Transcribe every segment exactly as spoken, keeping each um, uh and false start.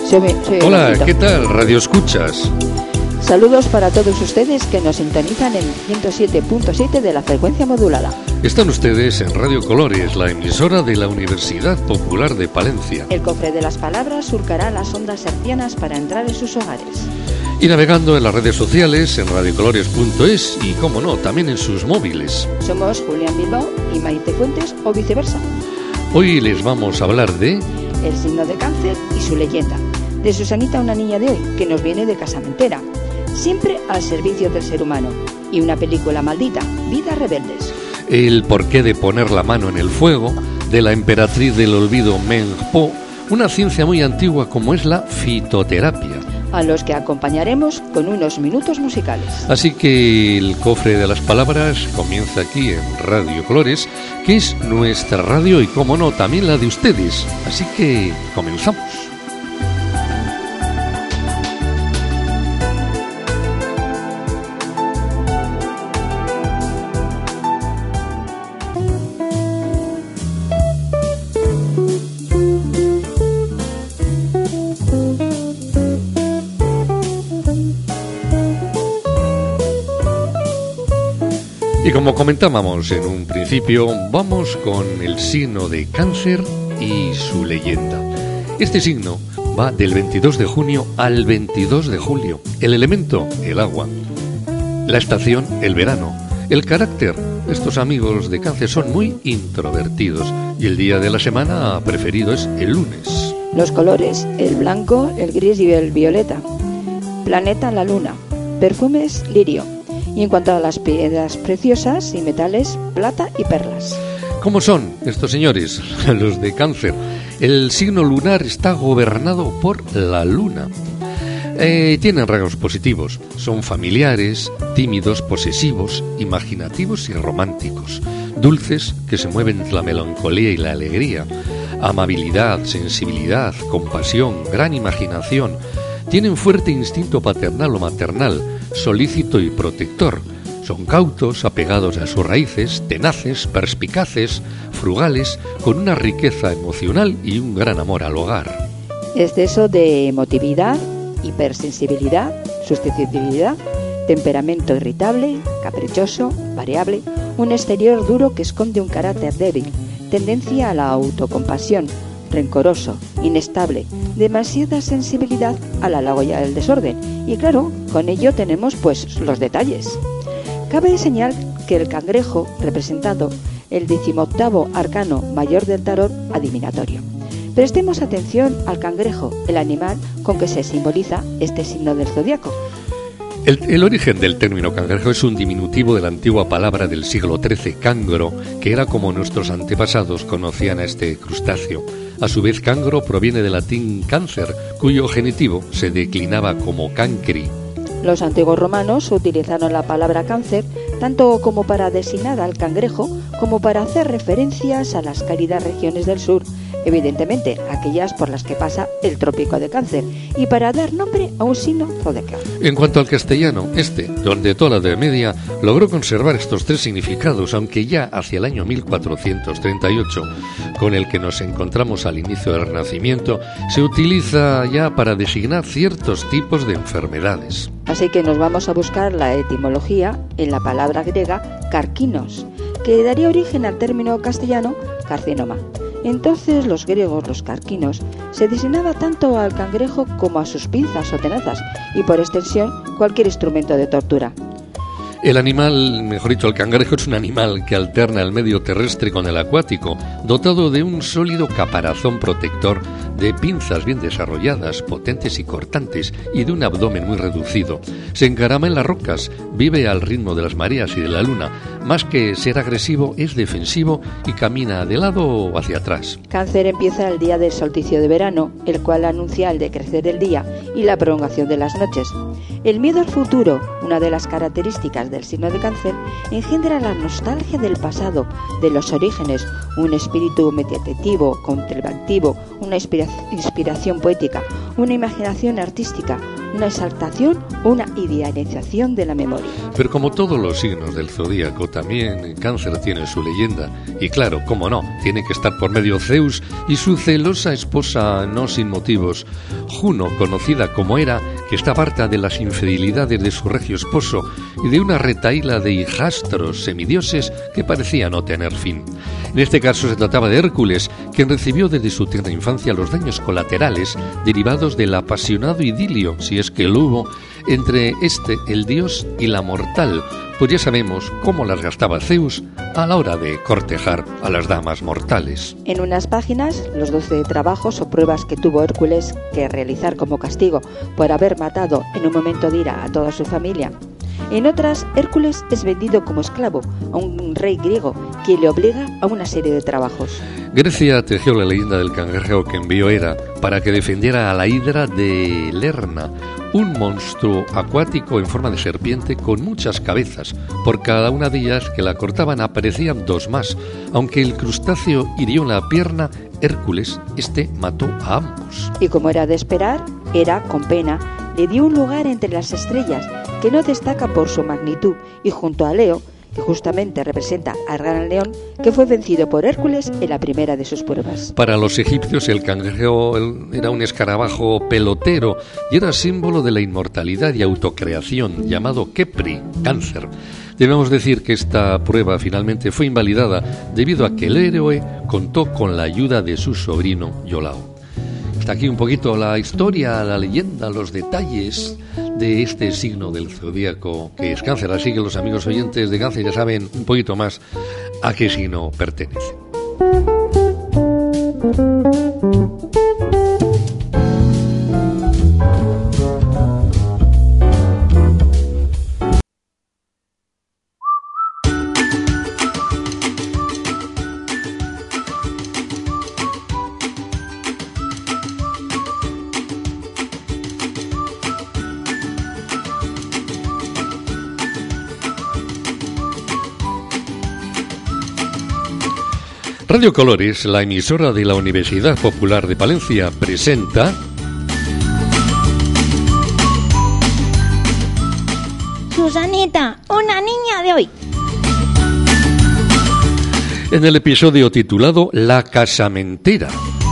Soy, soy Hola, ¿qué tal, Radio Escuchas? Saludos para todos ustedes que nos sintonizan en ciento siete punto siete de la frecuencia modulada. Están ustedes en Radio Colores, la emisora de la Universidad Popular de Palencia. El cofre de las palabras surcará las ondas hercianas para entrar en sus hogares. Y navegando en las redes sociales, en radiocolores punto es y, como no, también en sus móviles. Somos Julián Bilbao y Maite Fuentes, o viceversa. Hoy les vamos a hablar de... el signo de Cáncer y su leyenda. De Susanita, una niña de hoy, que nos viene de casamentera. Siempre al servicio del ser humano. Y una película maldita, Vidas Rebeldes. El porqué de poner la mano en el fuego, de la emperatriz del olvido Meng Po, una ciencia muy antigua como es la fitoterapia. A los que acompañaremos con unos minutos musicales. Así que el cofre de las palabras comienza aquí en Radio Colores, que es nuestra radio y, como no, también la de ustedes. Así que comenzamos. Y como comentábamos en un principio, vamos con el signo de Cáncer y su leyenda. Este signo va del veintidós de junio al veintidós de julio. El elemento, el agua. La estación, el verano. El carácter, estos amigos de Cáncer son muy introvertidos y el día de la semana preferido es el lunes. Los colores, el blanco, el gris y el violeta. Planeta, la luna. Perfumes, lirio. Y en cuanto a las piedras preciosas y metales, plata y perlas. ¿Cómo son estos señores, los de Cáncer? El signo lunar está gobernado por la luna. Eh, tienen rasgos positivos. Son familiares, tímidos, posesivos, imaginativos y románticos. Dulces, que se mueven entre la melancolía y la alegría. Amabilidad, sensibilidad, compasión, gran imaginación. Tienen fuerte instinto paternal o maternal, solícito y protector. Son cautos, apegados a sus raíces, tenaces, perspicaces, frugales, con una riqueza emocional y un gran amor al hogar. Exceso de emotividad, hipersensibilidad, susceptibilidad, temperamento irritable, caprichoso, variable, un exterior duro que esconde un carácter débil, tendencia a la autocompasión, rencoroso, inestable, demasiada sensibilidad a la lagoya del desorden. Y claro, con ello tenemos pues los detalles. Cabe señalar que el cangrejo, representado el decimoctavo arcano mayor del tarot adivinatorio. Prestemos atención al cangrejo, el animal con que se simboliza este signo del zodiaco. El, el origen del término cangrejo es un diminutivo de la antigua palabra del siglo trece, cangro, que era como nuestros antepasados conocían a este crustáceo. A su vez, cangro proviene del latín cáncer, cuyo genitivo se declinaba como cancri. Los antiguos romanos utilizaron la palabra cáncer tanto como para designar al cangrejo como para hacer referencias a las cálidas regiones del sur, evidentemente aquellas por las que pasa el trópico de Cáncer, y para dar nombre a un signo zodiacal. En cuanto al castellano, este, donde toda la Edad Media, logró conservar estos tres significados, aunque ya hacia el año mil cuatrocientos treinta y ocho, con el que nos encontramos al inicio del Renacimiento, se utiliza ya para designar ciertos tipos de enfermedades. Así que nos vamos a buscar la etimología en la palabra griega carquinos, que daría origen al término castellano carcinoma. Entonces los griegos, los carquinos, se designaba tanto al cangrejo como a sus pinzas o tenazas y por extensión cualquier instrumento de tortura. El animal, mejor dicho, el cangrejo es un animal que alterna el medio terrestre con el acuático, dotado de un sólido caparazón protector, de pinzas bien desarrolladas, potentes y cortantes, y de un abdomen muy reducido. Se encarama en las rocas, vive al ritmo de las mareas y de la luna. Más que ser agresivo, es defensivo y camina de lado o hacia atrás. Cáncer empieza el día del solsticio de verano, el cual anuncia el decrecer del día y la prolongación de las noches. El miedo al futuro, una de las características del signo de Cáncer, engendra la nostalgia del pasado, de los orígenes, un espíritu meditativo, contemplativo, una inspira- inspiración poética, una imaginación artística, una exaltación o una idealización de la memoria. Pero como todos los signos del zodíaco, también Cáncer tiene su leyenda. Y claro, cómo no, tiene que estar por medio Zeus y su celosa esposa, no sin motivos, Juno, conocida como Hera, que estaba harta de las infidelidades de su regio esposo y de una retahíla de hijastros semidioses que parecía no tener fin. En este caso se trataba de Hércules, quien recibió desde su tierna infancia los daños colaterales derivados del apasionado idilio, si es que lo hubo, entre este, el dios, y la mortal, pues ya sabemos cómo las gastaba Zeus a la hora de cortejar a las damas mortales. En unas páginas, los doce trabajos o pruebas que tuvo Hércules que realizar como castigo por haber matado en un momento de ira a toda su familia. En otras, Hércules es vendido como esclavo a un rey griego que le obliga a una serie de trabajos. Grecia tejió la leyenda del cangrejo que envió Hera para que defendiera a la hidra de Lerna, un monstruo acuático en forma de serpiente con muchas cabezas. Por cada una de ellas que la cortaban aparecían dos más. Aunque el crustáceo hirió en la pierna, Hércules, este mató a ambos. Y como era de esperar, Hera, con pena, le dio un lugar entre las estrellas que no destaca por su magnitud, y junto a Leo, que justamente representa al gran león, que fue vencido por Hércules en la primera de sus pruebas. Para los egipcios el cangrejo era un escarabajo pelotero y era símbolo de la inmortalidad y autocreación, llamado Kepri, Cáncer. Debemos decir que esta prueba finalmente fue invalidada debido a que el héroe contó con la ayuda de su sobrino Iolao. Hasta aquí un poquito la historia, la leyenda, los detalles de este signo del zodíaco que es Cáncer. Así que los amigos oyentes de Cáncer ya saben un poquito más a qué signo pertenece. Radio Colores, la emisora de la Universidad Popular de Palencia, presenta Susanita, una niña de hoy. En el episodio titulado La casamentera.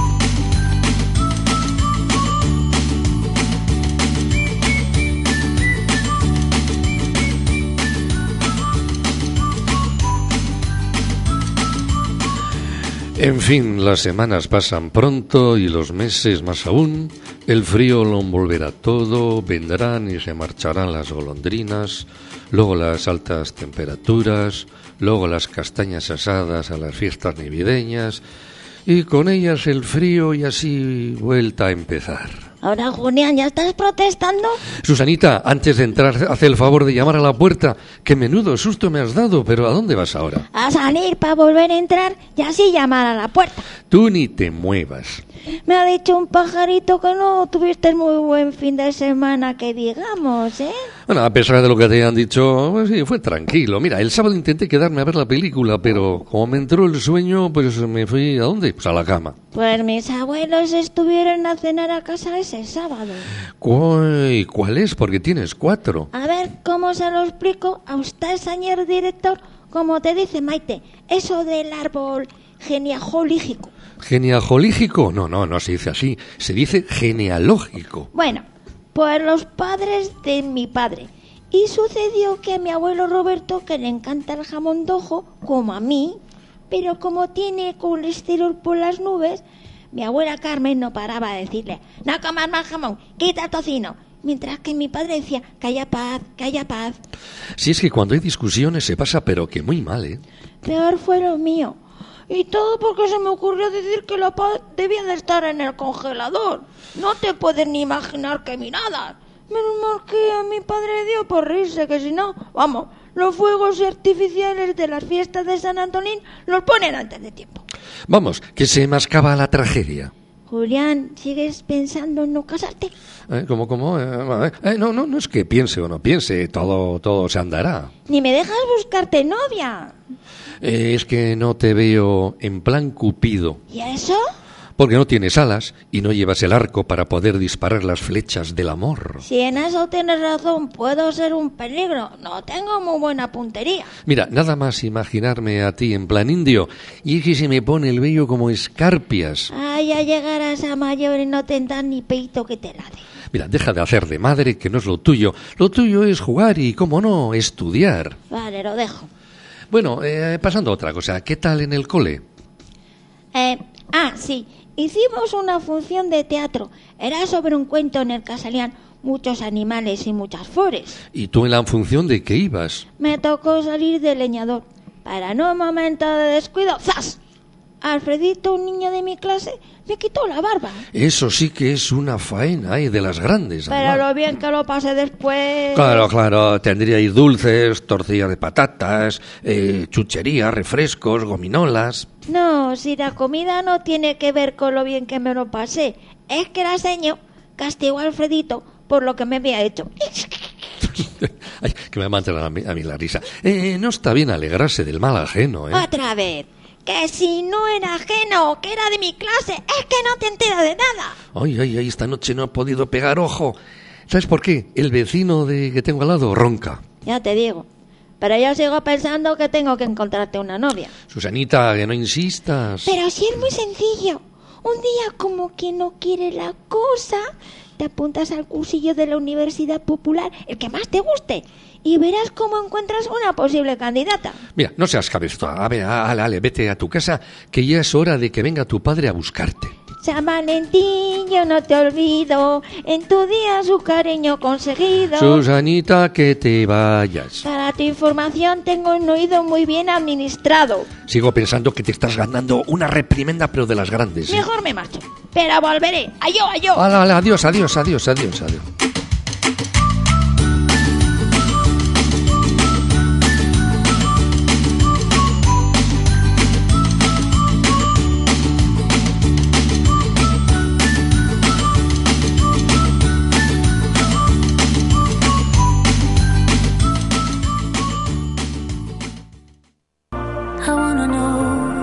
En fin, las semanas pasan pronto y los meses más aún. El frío lo envolverá todo, vendrán y se marcharán las golondrinas, luego las altas temperaturas, luego las castañas asadas a las fiestas navideñas y con ellas el frío y así vuelta a empezar. Ahora, Julián, ¿ya estás protestando? Susanita, antes de entrar, haz el favor de llamar a la puerta. Qué menudo susto me has dado, pero ¿a dónde vas ahora? A salir para volver a entrar y así llamar a la puerta. Tú ni te muevas. Me ha dicho un pajarito que no tuviste muy buen fin de semana, que digamos, ¿eh? Bueno, a pesar de lo que te han dicho, pues sí, fue tranquilo. Mira, el sábado intenté quedarme a ver la película, pero como me entró el sueño, pues me fui ¿a dónde? Pues a la cama. Pues mis abuelos estuvieron a cenar a casa ese sábado. ¿Cuál, cuál es? Porque tienes cuatro. A ver, ¿cómo se lo explico a usted, señor director? Como te dice Maite, eso del árbol genealógico. ¿Genealógico? No, no, no se dice así. Se dice genealógico. Bueno, pues los padres de mi padre. Y sucedió que a mi abuelo Roberto, que le encanta el jamón de ojo, como a mí, pero como tiene colesterol por las nubes, mi abuela Carmen no paraba de decirle: no comas más jamón, quita el tocino. Mientras que mi padre decía: que haya paz, que haya paz. Si es que cuando hay discusiones se pasa, pero que muy mal, ¿eh? Peor fue lo mío. Y todo porque se me ocurrió decir que la paz debía de estar en el congelador. No te puedes ni imaginar qué miradas. Menos mal que a mi padre dio por reírse, que si no, vamos, los fuegos artificiales de las fiestas de San Antonín los ponen antes de tiempo. Vamos, que se mascaba la tragedia. Julián, ¿sigues pensando en no casarte? ¿Eh? ¿Cómo, cómo? Eh, eh, no, no, no es que piense o no piense, todo, todo se andará. Ni me dejas buscarte novia. Eh, es que no te veo en plan Cupido. ¿Y eso? Porque no tienes alas y no llevas el arco para poder disparar las flechas del amor. Si en eso tienes razón, puedo ser un peligro. No tengo muy buena puntería. Mira, nada más imaginarme a ti en plan indio, y es que se me pone el vello como escarpias. Ay, ya llegarás a mayor y no tendrás ni peito que te lade. Mira, deja de hacer de madre, que no es lo tuyo. Lo tuyo es jugar y, cómo no, estudiar. Vale, lo dejo. Bueno, eh, pasando a otra cosa, ¿qué tal en el cole? Eh, ah, sí, hicimos una función de teatro. Era sobre un cuento en el que salían muchos animales y muchas flores. ¿Y tú en la función de qué ibas? Me tocó salir de leñador. Para no un momento de descuido, ¡zas! Alfredito, un niño de mi clase, me quitó la barba. Eso sí que es una faena, ¿eh? De las grandes. Pero además. lo bien que lo pasé después. Claro, claro, tendríais dulces, tortillas de patatas, eh, chucherías, refrescos, gominolas. No, si la comida no tiene que ver con lo bien que me lo pasé. Es que la seño castigó a Alfredito por lo que me había hecho. Ay, que me mantengan a mí, a mí la risa. Eh, no está bien alegrarse del mal ajeno, ¿eh? Otra vez. Que si no era ajeno, que era de mi clase, es que no te enteras de nada. Ay, ay, ay, esta noche no he podido pegar ojo. ¿Sabes por qué? El vecino de que tengo al lado ronca. Ya te digo. Pero yo sigo pensando que tengo que encontrarte una novia. Susanita, que no insistas. Pero si es muy sencillo. Un día, como quien no quiere la cosa, te apuntas al cursillo de la Universidad Popular, el que más te guste, y verás cómo encuentras una posible candidata. Mira, no seas cabezona. A ver, ale, ale, vete a tu casa, que ya es hora de que venga tu padre a buscarte. San Valentín, yo no te olvido, en tu día su cariño conseguido. Susanita, que te vayas. Para tu información, tengo un oído muy bien administrado. Sigo pensando que te estás ganando una reprimenda, pero de las grandes, ¿eh? Mejor me marcho, pero volveré. ¡Ayó, ayó! Ale, ale, adiós, adiós, adiós, adiós, adiós. I wanna know,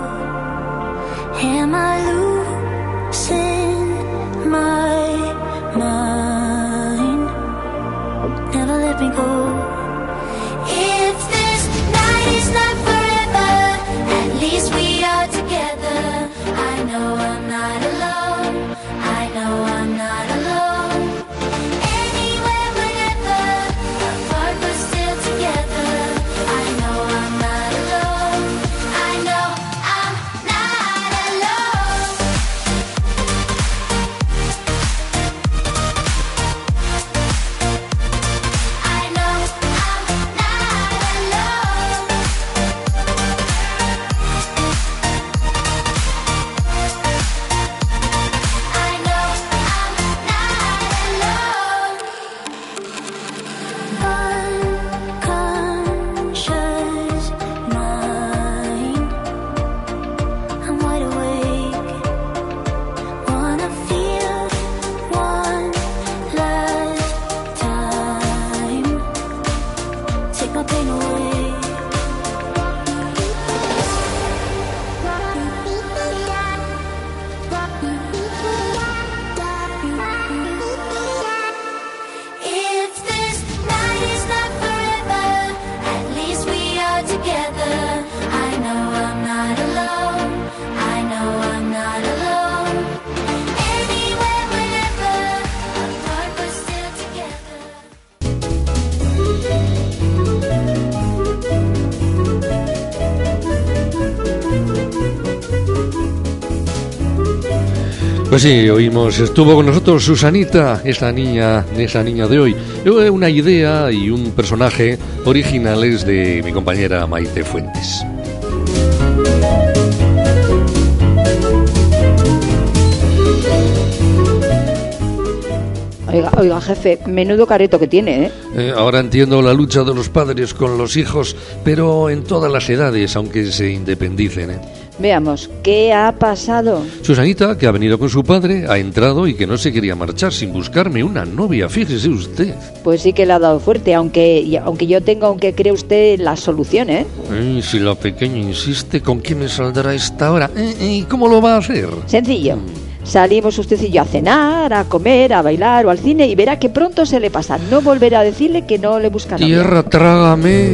am I losing my mind? Never let me go. If this night is not forever, at least we are together. I know I'm not alone. I know I'm not alone. Anywhere, whenever, apart but still together. I know I'm not alone. I know I'm not alone. I know I'm not alone. I know I'm not alone. Unconscious mind, I'm wide awake. Wanna feel one last time. Take my pain away. If this night is not forever, at least we are together. I know I'm not alone. I know I'm not alone. Anywhere, whenever, apart but still together. Pues sí, oímos, estuvo con nosotros Susanita, esa niña, esa niña de hoy. Eh, Una idea y un personaje originales de mi compañera Maite Fuentes. Oiga, oiga, jefe, menudo careto que tiene, ¿eh? Eh, ahora entiendo la lucha de los padres con los hijos, pero en todas las edades, aunque se independicen, ¿eh? Veamos, ¿qué ha pasado? Susanita, que ha venido con su padre, ha entrado y que no se quería marchar sin buscarme una novia, fíjese usted. Pues sí que le ha dado fuerte, aunque, y- aunque yo tengo, aunque cree usted, la solución, ¿eh? Ay, si la pequeña insiste, ¿con quién me saldrá esta hora? Eh, eh, ¿Y cómo lo va a hacer? Sencillo. Salimos usted y yo a cenar, a comer, a bailar o al cine y verá que pronto se le pasa. No volverá a decirle que no le busca novia. Tierra, trágame.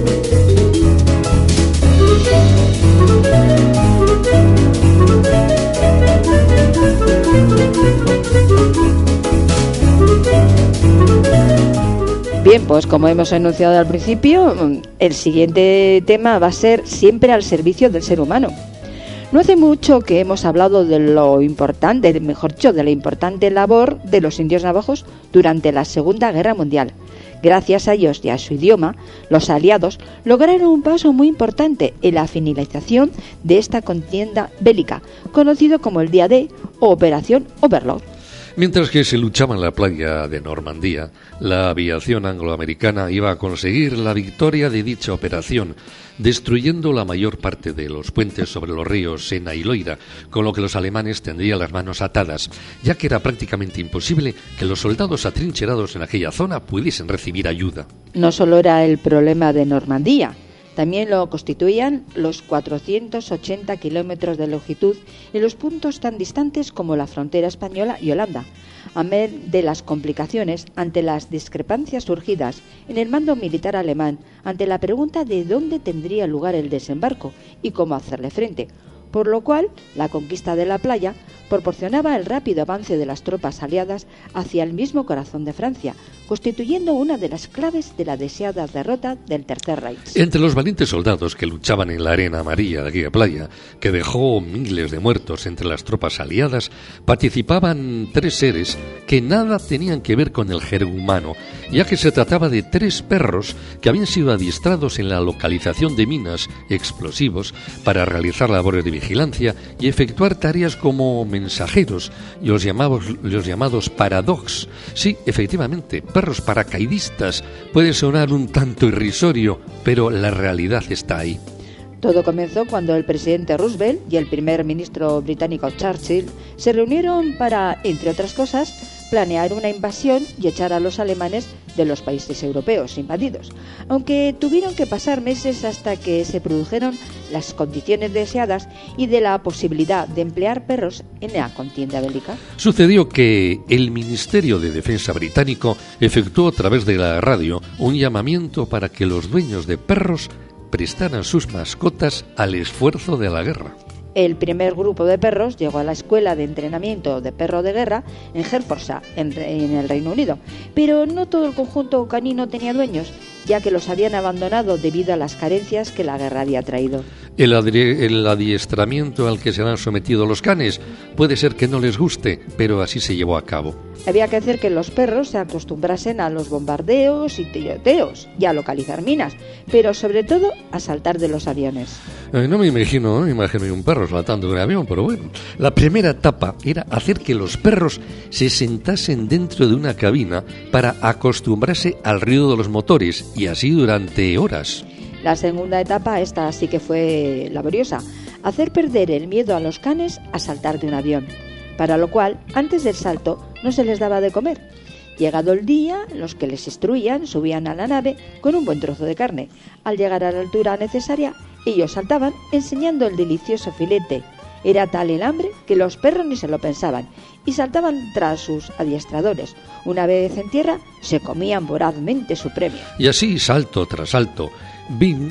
Bien, pues como hemos anunciado al principio, el siguiente tema va a ser siempre al servicio del ser humano. No hace mucho que hemos hablado de lo importante, mejor dicho, de la importante labor de los indios navajos durante la Segunda Guerra Mundial. Gracias a ellos y a su idioma, los aliados lograron un paso muy importante en la finalización de esta contienda bélica, conocido como el Día D o Operación Overlord. Mientras que se luchaba en la playa de Normandía, la aviación angloamericana iba a conseguir la victoria de dicha operación, destruyendo la mayor parte de los puentes sobre los ríos Sena y Loira, con lo que los alemanes tendrían las manos atadas, ya que era prácticamente imposible que los soldados atrincherados en aquella zona pudiesen recibir ayuda. No solo era el problema de Normandía, también lo constituían los cuatrocientos ochenta kilómetros de longitud en los puntos tan distantes como la frontera española y Holanda, amén de las complicaciones ante las discrepancias surgidas en el mando militar alemán ante la pregunta de dónde tendría lugar el desembarco y cómo hacerle frente, por lo cual la conquista de la playa proporcionaba el rápido avance de las tropas aliadas hacia el mismo corazón de Francia, constituyendo una de las claves de la deseada derrota del Tercer Reich. Entre los valientes soldados que luchaban en la arena amarilla de aquella playa, que dejó miles de muertos entre las tropas aliadas, participaban tres seres que nada tenían que ver con el género humano, ya que se trataba de tres perros que habían sido adiestrados en la localización de minas y explosivos para realizar labores de vigilancia y efectuar tareas como mensajeros, y los llamados, los llamados paradox. Sí, efectivamente, perros paracaidistas. Puede sonar un tanto irrisorio, pero la realidad está ahí. Todo comenzó cuando el presidente Roosevelt y el primer ministro británico Churchill se reunieron para, entre otras cosas, planear una invasión y echar a los alemanes de los países europeos invadidos, aunque tuvieron que pasar meses hasta que se produjeron las condiciones deseadas y de la posibilidad de emplear perros en la contienda bélica. Sucedió que el Ministerio de Defensa británico efectuó a través de la radio un llamamiento para que los dueños de perros prestaran sus mascotas al esfuerzo de la guerra. El primer grupo de perros llegó a la escuela de entrenamiento de perro de guerra en Hertfordshire, en, en el Reino Unido, pero no todo el conjunto canino tenía dueños, ya que los habían abandonado debido a las carencias que la guerra había traído. El, adri- el adiestramiento al que se han sometido los canes puede ser que no les guste, pero así se llevó a cabo. Había que hacer que los perros se acostumbrasen a los bombardeos y tiroteos y a localizar minas, pero sobre todo a saltar de los aviones. Eh, no me imagino, no me imagino un perro saltando de un avión, pero bueno. La primera etapa era hacer que los perros se sentasen dentro de una cabina para acostumbrarse al ruido de los motores, y así durante horas. La segunda etapa, esta sí que fue laboriosa, hacer perder el miedo a los canes a saltar de un avión, para lo cual, antes del salto, no se les daba de comer. Llegado el día, los que les instruían subían a la nave con un buen trozo de carne. Al llegar a la altura necesaria, ellos saltaban enseñando el delicioso filete. Era tal el hambre que los perros ni se lo pensaban y saltaban tras sus adiestradores. Una vez en tierra, se comían vorazmente su premio. Y así, salto tras salto, Bing,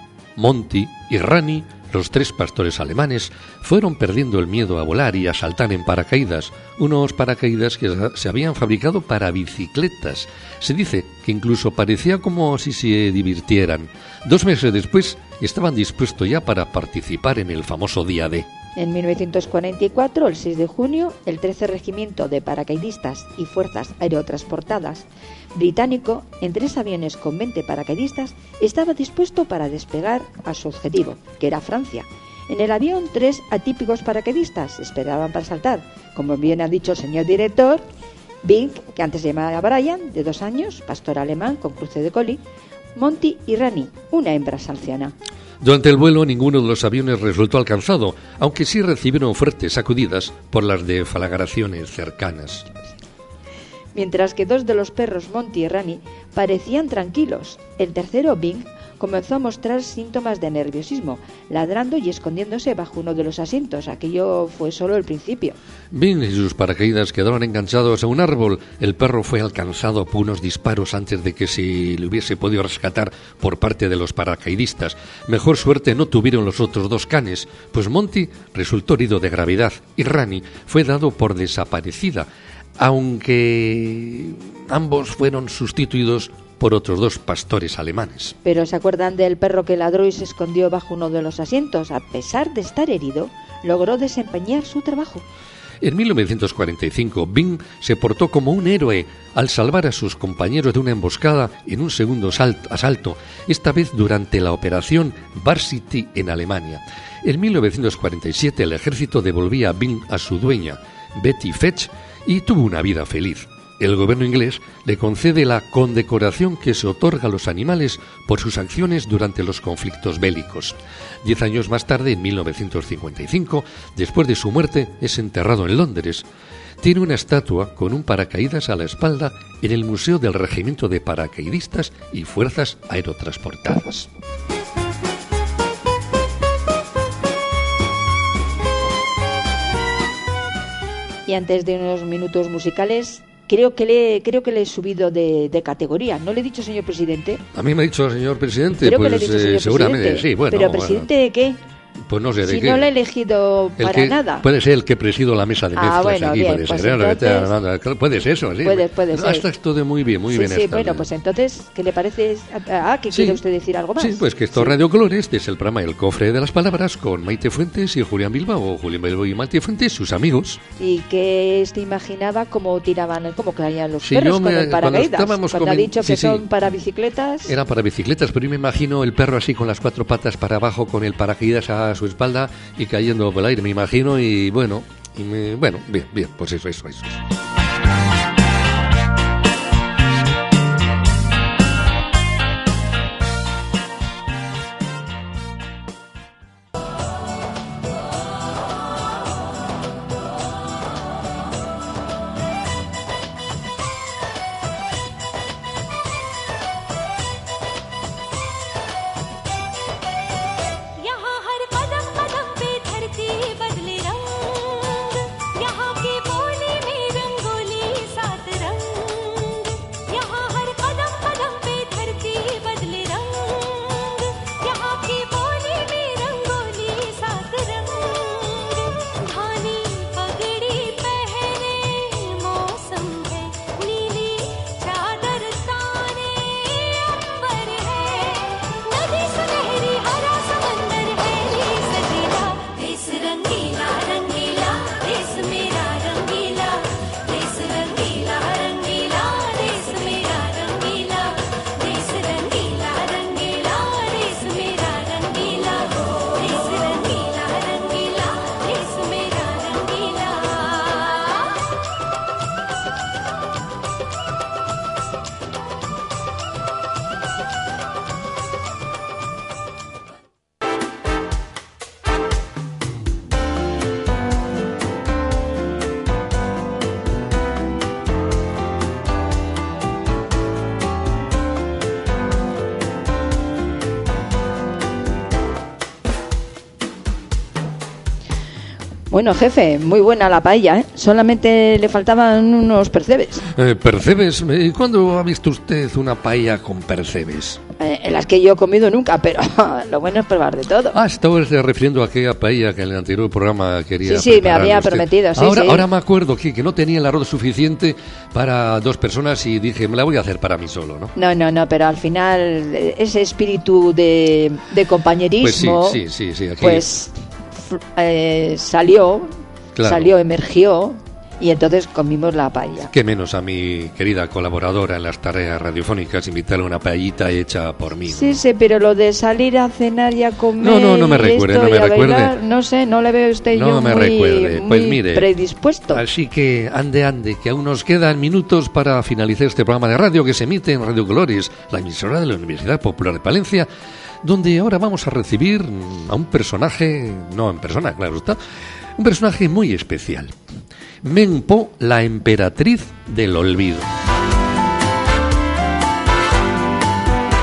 Monty y Rani, los tres pastores alemanes, fueron perdiendo el miedo a volar y a saltar en paracaídas, unos paracaídas que se habían fabricado para bicicletas. Se dice que incluso parecía como si se divirtieran. Dos meses después, estaban dispuestos ya para participar en el famoso Día D. En mil novecientos cuarenta y cuatro, el seis de junio, el trece Regimiento de Paracaidistas y Fuerzas Aerotransportadas británico, en tres aviones con veinte paracaidistas, estaba dispuesto para despegar a su objetivo, que era Francia. En el avión, tres atípicos paracaidistas esperaban para saltar, como bien ha dicho el señor director, Bing, que antes se llamaba Brian, de dos años, pastor alemán con cruce de collie, Monty y Rani, una hembra salciana. Durante el vuelo, ninguno de los aviones resultó alcanzado, aunque sí recibieron fuertes sacudidas por las deflagraciones cercanas. Mientras que dos de los perros, Monty y Rani, parecían tranquilos, el tercero, Bing, comenzó a mostrar síntomas de nerviosismo, ladrando y escondiéndose bajo uno de los asientos. Aquello fue solo el principio. Bing y sus paracaídas quedaron enganchados a un árbol. El perro fue alcanzado por unos disparos antes de que se le hubiese podido rescatar por parte de los paracaidistas. Mejor suerte no tuvieron los otros dos canes, pues Monty resultó herido de gravedad y Rani fue dado por desaparecida, aunque ambos fueron sustituidos por otros dos pastores alemanes. ¿Pero se acuerdan del perro que ladró y se escondió bajo uno de los asientos? A pesar de estar herido, logró desempeñar su trabajo. En mil novecientos cuarenta y cinco, Bing se portó como un héroe al salvar a sus compañeros de una emboscada en un segundo asalto, esta vez durante la operación Varsity en Alemania. En mil novecientos cuarenta y siete, el ejército devolvía a Bing a su dueña, Betty Fetch, y tuvo una vida feliz. El gobierno inglés le concede la condecoración que se otorga a los animales por sus acciones durante los conflictos bélicos. Diez años más tarde, en mil novecientos cincuenta y cinco, después de su muerte, es enterrado en Londres. Tiene una estatua con un paracaídas a la espalda en el Museo del Regimiento de Paracaidistas y Fuerzas Aerotransportadas. Y antes de unos minutos musicales, creo que le creo que le he subido de, de categoría. ¿No le he dicho señor presidente? A mí me ha dicho señor presidente, Creo pues que le he dicho, eh, señor seguramente presidente. sí. Bueno, ¿Pero presidente bueno. de qué? Pues no sé de si qué. no le he elegido El para que, nada. Puede ser el que presido la mesa de mezclas Ah, bueno, aquí. bien, puede pues ser. entonces- Puede ser eso, sí. Puede- puede No, ser. Está todo muy bien, muy sí, bien. sí, está bueno, bien. pues entonces, ¿qué le parece? Ah, ¿que Sí. quiere usted decir algo más? Sí, pues que esto es Radio Colores, es el programa El Cofre de las Palabras con Maite Fuentes y Julián Bilbao, Julián Bilbao y Maite Fuentes, sus amigos. ¿Y qué se imaginaba cómo tiraban, cómo caían los Sí, perros yo con me- el cuando paracaídas? estábamos Cuando ha comen- dicho sí, que sí. son para bicicletas. Era para bicicletas, pero yo me imagino el perro así con las cuatro patas para abajo, con el paracaídas a su espalda y cayendo por el aire, me imagino, y bueno, y me- bueno, bien, bien, pues eso, eso, eso. यहाँ हर कदम कदम पे धरती बदले रंग, यहाँ की बोली में रंगोली सात रंग, यहाँ हर कदम कदम पे धरती बदले रंग, यहाँ की बोली में रंगोली सात रंग, धानी पगड़ी पहने मौसम है, नीली चादर ताने अंबर है, नदी सुनहरी हरा समंदर है ये सजीला, देश रंगीला रंगीला, देश मेरा रंगीला, देश रंगीला रंगीला, देश मेरा रंगीला, देश रंगीला रंगीला, देश मेरा रंगीला, देश रंगीला रंगीला, देश मेरा रंगीला। Bueno, jefe, muy buena la paella, ¿eh? Solamente le faltaban unos percebes. Eh, percebes, eh, ¿cuándo ha visto usted una paella con percebes? Eh, en las que yo he comido nunca, pero lo bueno es probar de todo. Ah, estaba usted refiriendo a aquella paella que en el anterior programa quería Sí, sí, me preparar había usted. prometido, sí, ahora, sí. ahora me acuerdo que, que no tenía el arroz suficiente para dos personas y dije, me la voy a hacer para mí solo, ¿no? No, no, no, pero al final eh, ese espíritu de, de compañerismo, Pues sí, sí, sí, sí, aquí- pues f- eh, salió, Claro. salió, emergió y entonces comimos la paella. Qué menos a mi querida colaboradora en las tareas radiofónicas invitarle una paellita hecha por mí, ¿no? Sí, sí, pero lo de salir a cenar y a comer No, no, no me y recuerde, esto no me y a recuerde. bailar, no sé, no le veo a usted No yo me muy, recuerde. Pues muy mire, predispuesto. Así que ande, ande, que aún nos quedan minutos para finalizar este programa de radio que se emite en Radio Colores, la emisora de la Universidad Popular de Palencia, donde ahora vamos a recibir a un personaje, no en persona, claro está, un personaje muy especial. Menpo, la emperatriz del olvido.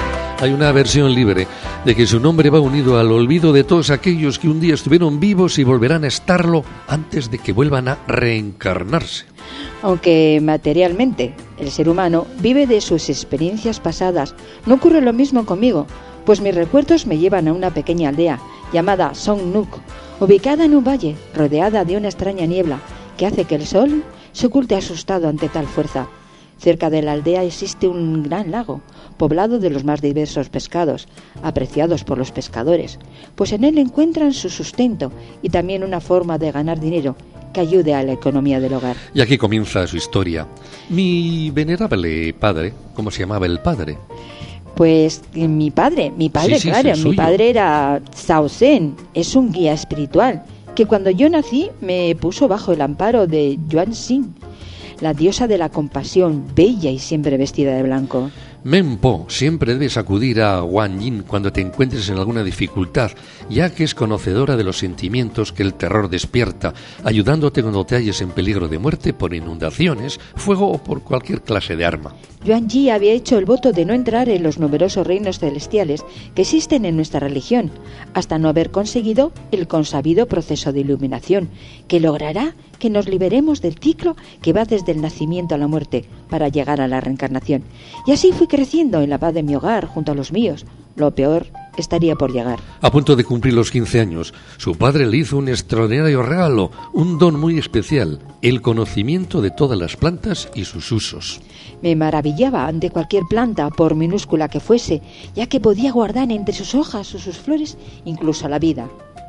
Hay una versión libre de que su nombre va unido al olvido de todos aquellos que un día estuvieron vivos y volverán a estarlo antes de que vuelvan a reencarnarse. Aunque materialmente el ser humano vive de sus experiencias pasadas, no ocurre lo mismo conmigo, pues mis recuerdos me llevan a una pequeña aldea llamada Song-Nuk, ubicada en un valle rodeada de una extraña niebla que hace que el sol se oculte asustado ante tal fuerza. Cerca de la aldea existe un gran lago, poblado de los más diversos pescados, apreciados por los pescadores, pues en él encuentran su sustento y también una forma de ganar dinero que ayude a la economía del hogar. Y aquí comienza su historia. Mi venerable padre, ¿cómo se llamaba el padre? Pues mi padre, mi padre, sí, sí, claro, sí, mi padre era Cao Zhen, es un guía espiritual, que cuando yo nací me puso bajo el amparo de Yuan Xin, la diosa de la compasión, bella y siempre vestida de blanco. Menpo, siempre debes acudir a Wang Yin cuando te encuentres en alguna dificultad, ya que es conocedora de los sentimientos que el terror despierta, ayudándote cuando te halles en peligro de muerte por inundaciones, fuego o por cualquier clase de arma. Yuan Yi había hecho el voto de no entrar en los numerosos reinos celestiales que existen en nuestra religión, hasta no haber conseguido el consabido proceso de iluminación, que logrará que nos liberemos del ciclo que va desde el nacimiento a la muerte para llegar a la reencarnación. Y así fui creciendo en la paz de mi hogar junto a los míos. Lo peor estaría por llegar. A punto de cumplir los quince años, su padre le hizo un extraordinario regalo, un don muy especial, el conocimiento de todas las plantas y sus usos. Me maravillaba ante cualquier planta, por minúscula que fuese, ya que podía guardar entre sus hojas o sus flores incluso la vida.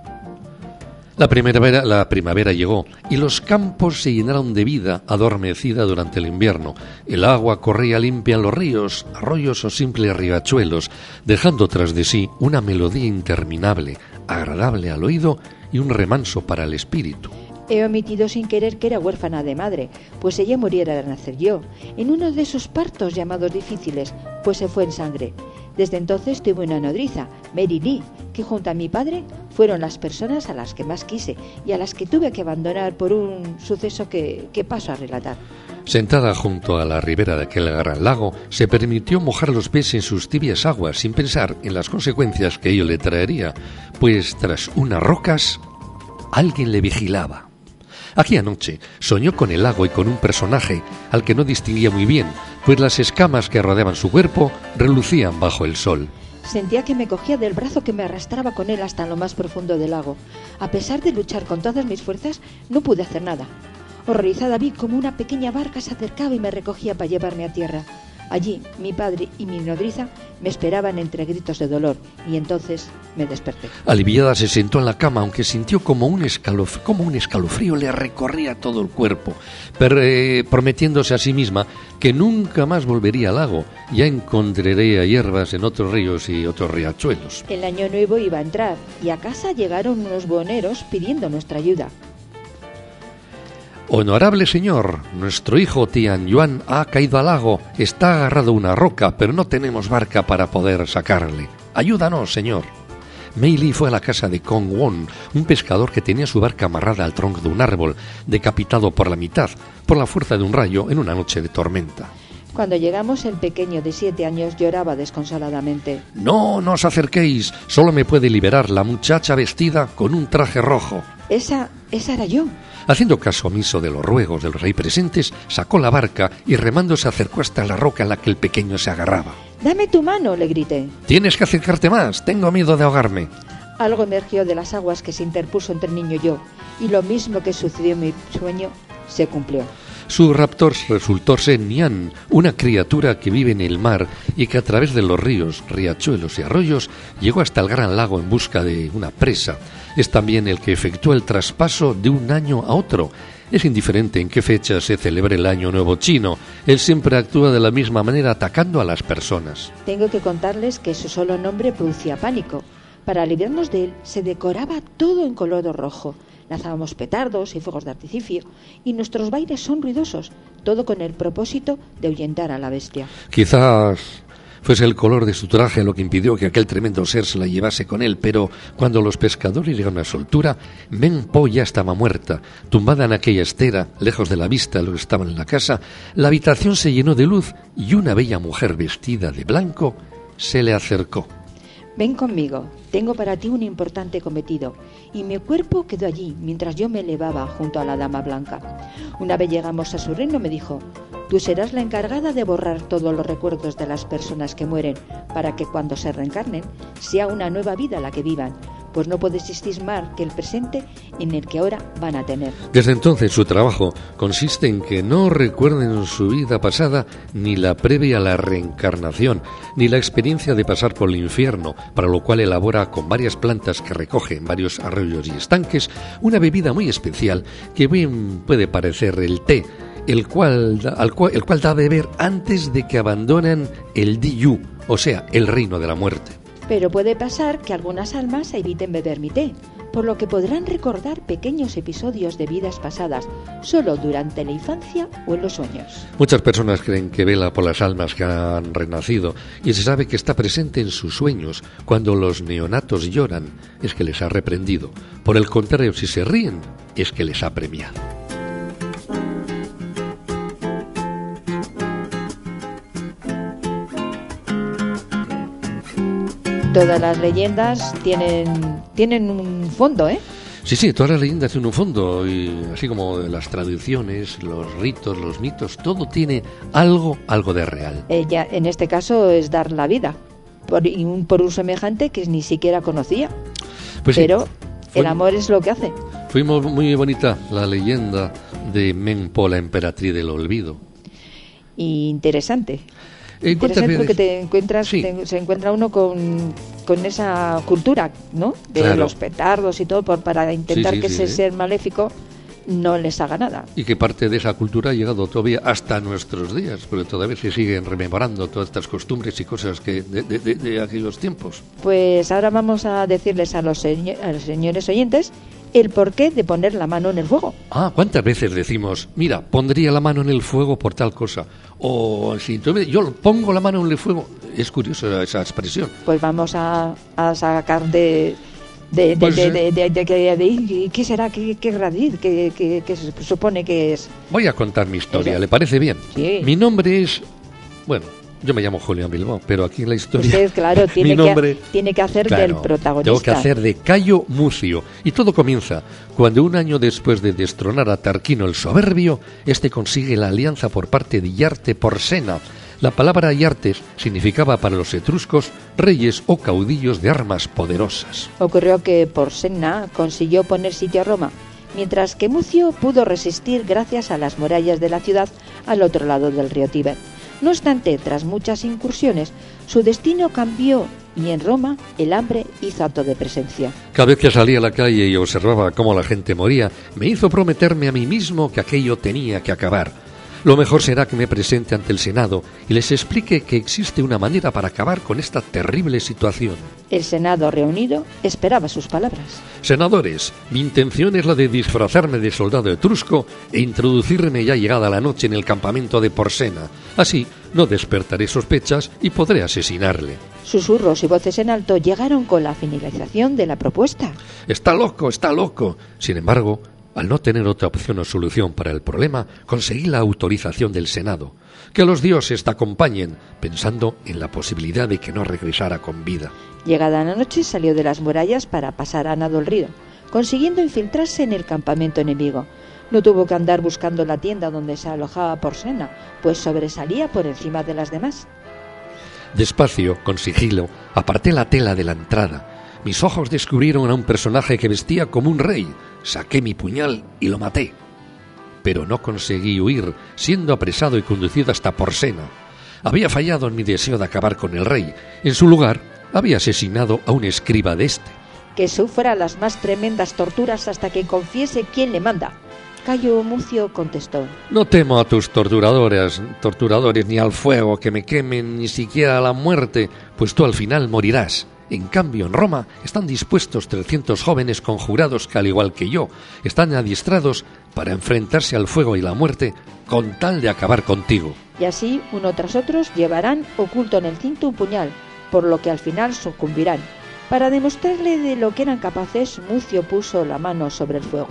La primavera, la primavera llegó y los campos se llenaron de vida adormecida durante el invierno. El agua corría limpia en los ríos, arroyos o simples riachuelos, dejando tras de sí una melodía interminable, agradable al oído y un remanso para el espíritu. He omitido sin querer que era huérfana de madre, pues ella muriera al nacer yo, en uno de esos partos llamados difíciles, pues se fue en sangre. Desde entonces tuve una nodriza, Mary Lee, que junto a mi padre fueron las personas a las que más quise y a las que tuve que abandonar por un suceso que, que paso a relatar. Sentada junto a la ribera de aquel gran lago, se permitió mojar los pies en sus tibias aguas sin pensar en las consecuencias que ello le traería, pues tras unas rocas alguien le vigilaba. Aquella noche soñó con el lago y con un personaje al que no distinguía muy bien, pues las escamas que rodeaban su cuerpo relucían bajo el sol. Sentía que me cogía del brazo que me arrastraba con él hasta lo más profundo del lago. A pesar de luchar con todas mis fuerzas, no pude hacer nada. Horrorizada vi como una pequeña barca se acercaba y me recogía para llevarme a tierra. Allí, mi padre y mi nodriza me esperaban entre gritos de dolor, y entonces me desperté. Aliviada se sentó en la cama, aunque sintió como un, escalof- como un escalofrío le recorría todo el cuerpo, pero, eh, prometiéndose a sí misma que nunca más volvería al lago. Ya encontraría hierbas en otros ríos y otros riachuelos. El año nuevo iba a entrar, y a casa llegaron unos buhoneros pidiendo nuestra ayuda. Honorable señor, nuestro hijo Tian Yuan ha caído al lago, está agarrado a una roca, pero no tenemos barca para poder sacarle. Ayúdanos, señor. Mei Li fue a la casa de Kong Won, un pescador que tenía su barca amarrada al tronco de un árbol, decapitado por la mitad, por la fuerza de un rayo en una noche de tormenta. Cuando llegamos, el pequeño de siete años lloraba desconsoladamente. No, no os acerquéis, solo me puede liberar la muchacha vestida con un traje rojo. Esa, esa era yo. Haciendo caso omiso de los ruegos del rey presentes, sacó la barca y remando se acercó hasta la roca en la que el pequeño se agarraba. «Dame tu mano», le grité. «Tienes que acercarte más, tengo miedo de ahogarme». Algo emergió de las aguas que se interpuso entre el niño y yo, y lo mismo que sucedió en mi sueño se cumplió. Su raptor resultó ser Nian, una criatura que vive en el mar y que a través de los ríos, riachuelos y arroyos llegó hasta el gran lago en busca de una presa. Es también el que efectuó el traspaso de un año a otro. Es indiferente en qué fecha se celebre el Año Nuevo chino. Él siempre actúa de la misma manera atacando a las personas. Tengo que contarles que su solo nombre producía pánico. Para librarnos de él se decoraba todo en color rojo. Lanzábamos petardos y fuegos de artificio, y nuestros bailes son ruidosos, todo con el propósito de ahuyentar a la bestia. Quizás fuese el color de su traje lo que impidió que aquel tremendo ser se la llevase con él, pero cuando los pescadores llegaron a su altura, Menpo ya estaba muerta. Tumbada en aquella estera, lejos de la vista de los que estaban en la casa, la habitación se llenó de luz y una bella mujer vestida de blanco se le acercó. Ven conmigo, tengo para ti un importante cometido. Y mi cuerpo quedó allí mientras yo me elevaba junto a la dama blanca. Una vez llegamos a su reino me dijo: tú serás la encargada de borrar todos los recuerdos de las personas que mueren, para que cuando se reencarnen sea una nueva vida la que vivan, pues no puede existir más que el presente en el que ahora van a tener. Desde entonces su trabajo consiste en que no recuerden su vida pasada, ni la previa a la reencarnación, ni la experiencia de pasar por el infierno, para lo cual elabora con varias plantas que recoge en varios arroyos y estanques una bebida muy especial que bien puede parecer el té, el cual, al cual, el cual da a beber antes de que abandonen el Diyu, o sea, el reino de la muerte. Pero puede pasar que algunas almas eviten beber mi té, por lo que podrán recordar pequeños episodios de vidas pasadas, solo durante la infancia o en los sueños. Muchas personas creen que vela por las almas que han renacido y se sabe que está presente en sus sueños. Cuando los neonatos lloran, es que les ha reprendido. Por el contrario, si se ríen, es que les ha premiado. Todas las leyendas tienen, tienen un fondo, ¿eh? Sí, sí, todas las leyendas tienen un fondo, y así como las tradiciones, los ritos, los mitos, todo tiene algo, algo de real. Ella, en este caso, es dar la vida por, y un, por un semejante que ni siquiera conocía. Pues Pero sí, el fue, amor es lo que hace. Fue muy bonita la leyenda de Menpo, la emperatriz del olvido. Y interesante. Eh, Interesante porque te encuentras, sí. te, se encuentra uno con, con esa cultura, ¿no? De claro. los petardos y todo, por, para intentar sí, sí, que sí, ese sí. ser maléfico no les haga nada. Y que parte de esa cultura ha llegado todavía hasta nuestros días, porque todavía se siguen rememorando todas estas costumbres y cosas que de, de, de, de aquellos tiempos. Pues ahora vamos a decirles a los, seño- a los señores oyentes el porqué de poner la mano en el fuego. Ah, ¿cuántas veces decimos, mira, pondría la mano en el fuego por tal cosa? O si entonces yo pongo la mano en el fuego. Es curioso esa expresión. Pues vamos a, a sacar de... De, de, Pues, de, eh. de, de, de, de- de- ¿qué será? ¿Qué, qué gradiz? ¿Qué, qué, qué se supone que es? Voy a contar mi historia, Ella. ¿le parece bien? Sí. Mi nombre es... Bueno, yo me llamo Julián Bilbao, pero aquí en la historia... Usted, claro, tiene, mi nombre, que, tiene que hacer claro, del protagonista. Tengo que hacer de Cayo Mucio. Y todo comienza cuando un año después de destronar a Tarquino el Soberbio, este consigue la alianza por parte de Iarte Porsena. La palabra Iartes significaba para los etruscos reyes o caudillos de armas poderosas. Ocurrió que Porsena consiguió poner sitio a Roma, mientras que Mucio pudo resistir gracias a las murallas de la ciudad al otro lado del río Tíber. No obstante, tras muchas incursiones, su destino cambió y en Roma el hambre hizo acto de presencia. Cada vez que salía a la calle y observaba cómo la gente moría, me hizo prometerme a mí mismo que aquello tenía que acabar. Lo mejor será que me presente ante el Senado y les explique que existe una manera para acabar con esta terrible situación. El Senado reunido esperaba sus palabras. Senadores, mi intención es la de disfrazarme de soldado etrusco e introducirme ya llegada la noche en el campamento de Porsena. Así no despertaré sospechas y podré asesinarle. Susurros y voces en alto llegaron con la finalización de la propuesta. Está loco, está loco. Sin embargo, al no tener otra opción o solución para el problema, conseguí la autorización del Senado. Que los dioses te acompañen, pensando en la posibilidad de que no regresara con vida. Llegada la noche salió de las murallas para pasar a nado el río, consiguiendo infiltrarse en el campamento enemigo. No tuvo que andar buscando la tienda donde se alojaba Porsena, pues sobresalía por encima de las demás. Despacio, con sigilo, aparté la tela de la entrada. Mis ojos descubrieron a un personaje que vestía como un rey. Saqué mi puñal y lo maté. Pero no conseguí huir, siendo apresado y conducido hasta Porsena. Había fallado en mi deseo de acabar con el rey. En su lugar, había asesinado a un escriba de este. Que sufra las más tremendas torturas hasta que confiese quién le manda. Cayo Mucio contestó: No temo a tus torturadores, torturadores ni al fuego que me quemen, ni siquiera a la muerte, pues tú al final morirás. En cambio, en Roma están dispuestos trescientos jóvenes conjurados que, al igual que yo, están adiestrados para enfrentarse al fuego y la muerte con tal de acabar contigo. Y así, uno tras otros, llevarán oculto en el cinto un puñal, por lo que al final sucumbirán. Para demostrarle de lo que eran capaces, Mucio puso la mano sobre el fuego.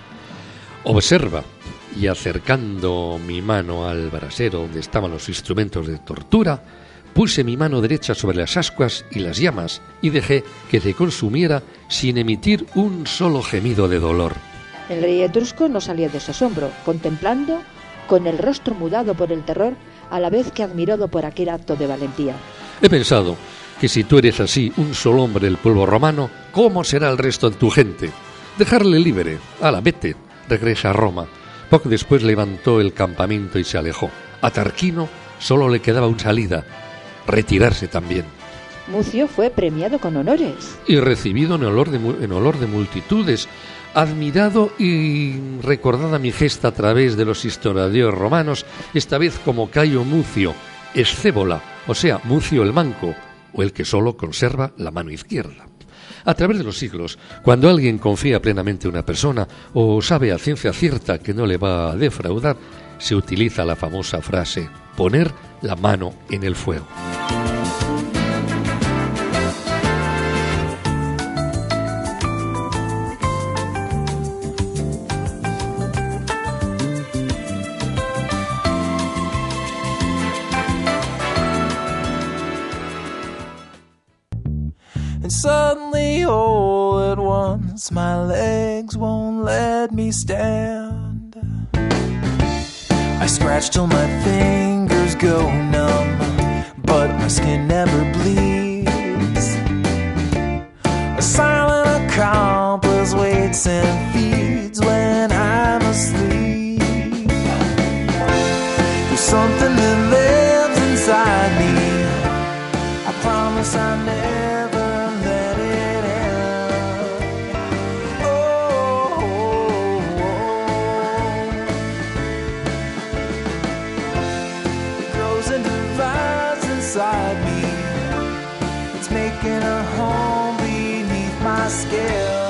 Observa, y acercando mi mano al brasero donde estaban los instrumentos de tortura, Puse mi mano derecha sobre las ascuas y las llamas y dejé que se consumiera sin emitir un solo gemido de dolor. El rey etrusco no salía de su asombro, contemplando con el rostro mudado por el terror, a la vez que admirado por aquel acto de valentía. He pensado que si tú eres así, un solo hombre del pueblo romano, ¿cómo será el resto de tu gente? Dejarle libre. Ala, vete. Regresa a Roma. Poco después levantó el campamento y se alejó. A Tarquino solo le quedaba una salida: retirarse también. Mucio fue premiado con honores. Y recibido en olor de, en olor de multitudes. Admirado y recordada mi gesta a través de los historiadores romanos, esta vez como Cayo Mucio Escévola, o sea, Mucio el manco, o el que solo conserva la mano izquierda. A través de los siglos, cuando alguien confía plenamente en una persona o sabe a ciencia cierta que no le va a defraudar, se utiliza la famosa frase: poner la mano en el fuego. Suddenly, all at once, my legs won't let me stand. I scratch till my fingers go numb, but my skin never bleeds. A silent accomplice waits and feeds when I'm asleep. There's something that lives inside me. I promise I never inside me. It's making a home beneath my skin.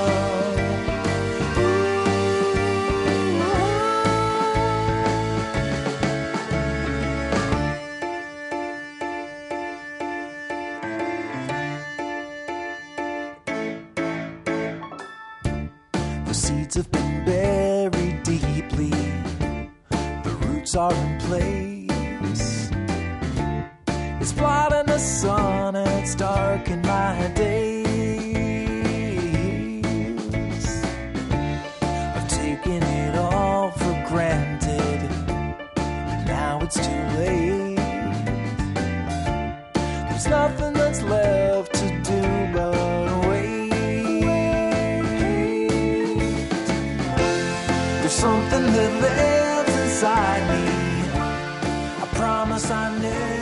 The seeds have been buried deeply. The roots are in place. It's blotting the sun and it's dark in my days. I've taken it all for granted, but now it's too late. There's nothing that's left to do but wait. There's something that lives inside me. I promise I never.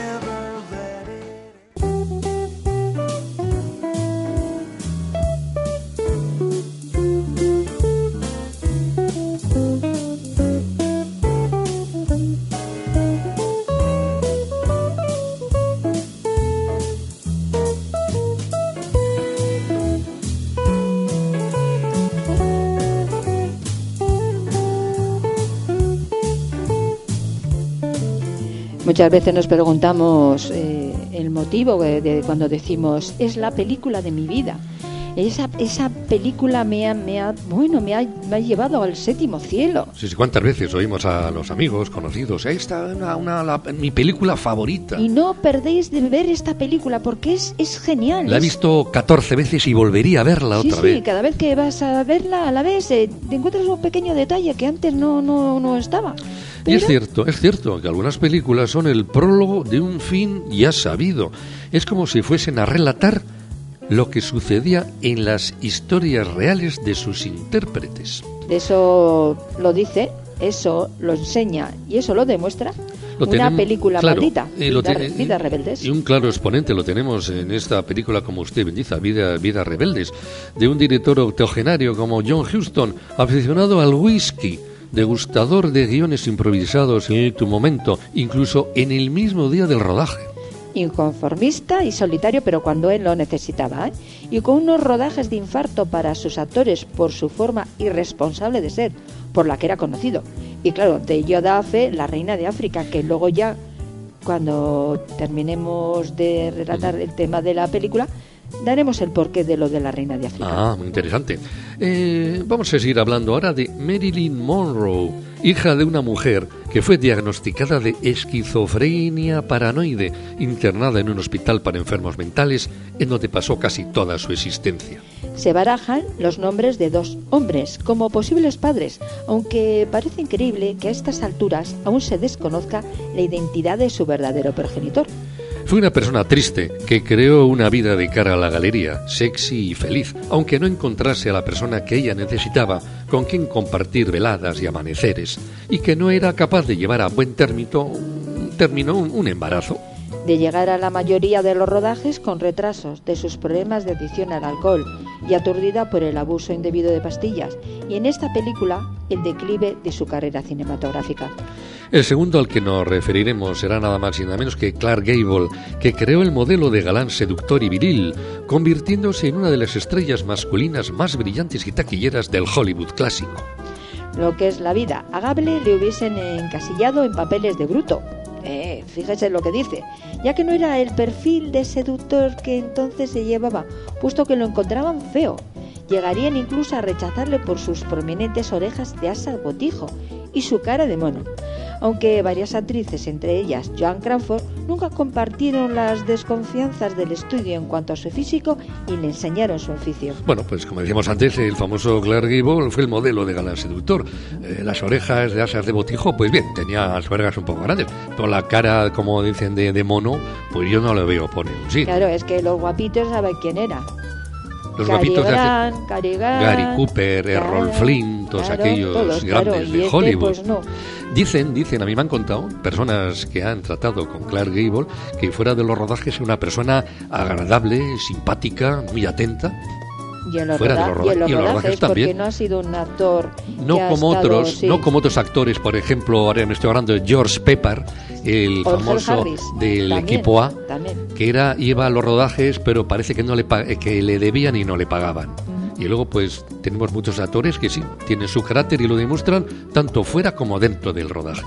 Muchas veces nos preguntamos eh, el motivo de, de cuando decimos es la película de mi vida. Esa, esa película me ha, me ha bueno me ha, me ha llevado al séptimo cielo. Sí, sí, cuántas veces oímos a los amigos conocidos: esta es una, una, la, mi película favorita. Y no perdéis de ver esta película porque es, es genial. La he es... visto catorce veces y volvería a verla sí, otra sí, vez. Sí, cada vez que vas a verla a la vez eh, te encuentras un pequeño detalle que antes no, no, no estaba. Y es cierto, es cierto que algunas películas son el prólogo de un fin ya sabido. Es como si fuesen a relatar lo que sucedía en las historias reales de sus intérpretes. Eso lo dice, eso lo enseña y eso lo demuestra lo una tenemos, película claro, maldita, y lo Vida, ten, Vidas Rebeldes. Y un claro exponente lo tenemos en esta película, como usted bendice, Vida, Vidas Rebeldes, de un director octogenario como John Huston, aficionado al whisky, degustador de guiones improvisados en tu momento, incluso en el mismo día del rodaje. Inconformista y solitario, pero cuando él lo necesitaba, ¿eh? Y con unos rodajes de infarto para sus actores por su forma irresponsable de ser, por la que era conocido. Y claro, de ello da fe La Reina de África, que luego ya, cuando terminemos de relatar el tema de la película, daremos el porqué de lo de La Reina de África. Ah, muy interesante. Eh, vamos a seguir hablando ahora de Marilyn Monroe, hija de una mujer que fue diagnosticada de esquizofrenia paranoide, internada en un hospital para enfermos mentales, en donde pasó casi toda su existencia. Se barajan los nombres de dos hombres como posibles padres, aunque parece increíble que a estas alturas aún se desconozca la identidad de su verdadero progenitor. Fue una persona triste que creó una vida de cara a la galería, sexy y feliz, aunque no encontrase a la persona que ella necesitaba con quien compartir veladas y amaneceres, y que no era capaz de llevar a buen término, término un, un embarazo. De llegar a la mayoría de los rodajes con retrasos, de sus problemas de adicción al alcohol y aturdida por el abuso indebido de pastillas, y en esta película el declive de su carrera cinematográfica. El segundo al que nos referiremos será nada más y nada menos que Clark Gable, que creó el modelo de galán seductor y viril, convirtiéndose en una de las estrellas masculinas más brillantes y taquilleras del Hollywood clásico. Lo que es la vida, a Gable le hubiesen encasillado en papeles de bruto. Eh, fíjese lo que dice, ya que no era el perfil de seductor que entonces se llevaba, puesto que lo encontraban feo. Llegarían incluso a rechazarle por sus prominentes orejas de asa botijo y su cara de mono. Aunque varias actrices, entre ellas Joan Crawford, nunca compartieron las desconfianzas del estudio en cuanto a su físico y le enseñaron su oficio. Bueno, pues como decíamos antes, el famoso Clark Gable fue el modelo de galán seductor. Eh, las orejas de asas de botijo, pues bien, tenía las orejas un poco grandes. Pero la cara, como dicen, de, de mono, pues yo no lo veo por ningún sitio. Claro, es que los guapitos saben quién era. Los Cary guapitos Grant, de hace... Cary Grant, Gary Cooper, claro, Errol Flynn, todos claro, aquellos todos, grandes claro, y de este, Hollywood. Pues no. Dicen, dicen, a mí me han contado personas que han tratado con Clark Gable que fuera de los rodajes es una persona agradable, simpática, muy atenta. Y en los, fuera roda- de los, roda- y en los y en los rodajes, rodajes porque también. no ha sido un actor No que ha como estado, otros, sí. no como otros actores, por ejemplo, ahora me estoy hablando de George Pepper, el Orgel famoso Harris, del también, equipo A, también. que era iba a los rodajes, pero parece que no le pa- que le debían y no le pagaban. Y luego pues tenemos muchos actores que sí, tienen su carácter y lo demuestran tanto fuera como dentro del rodaje.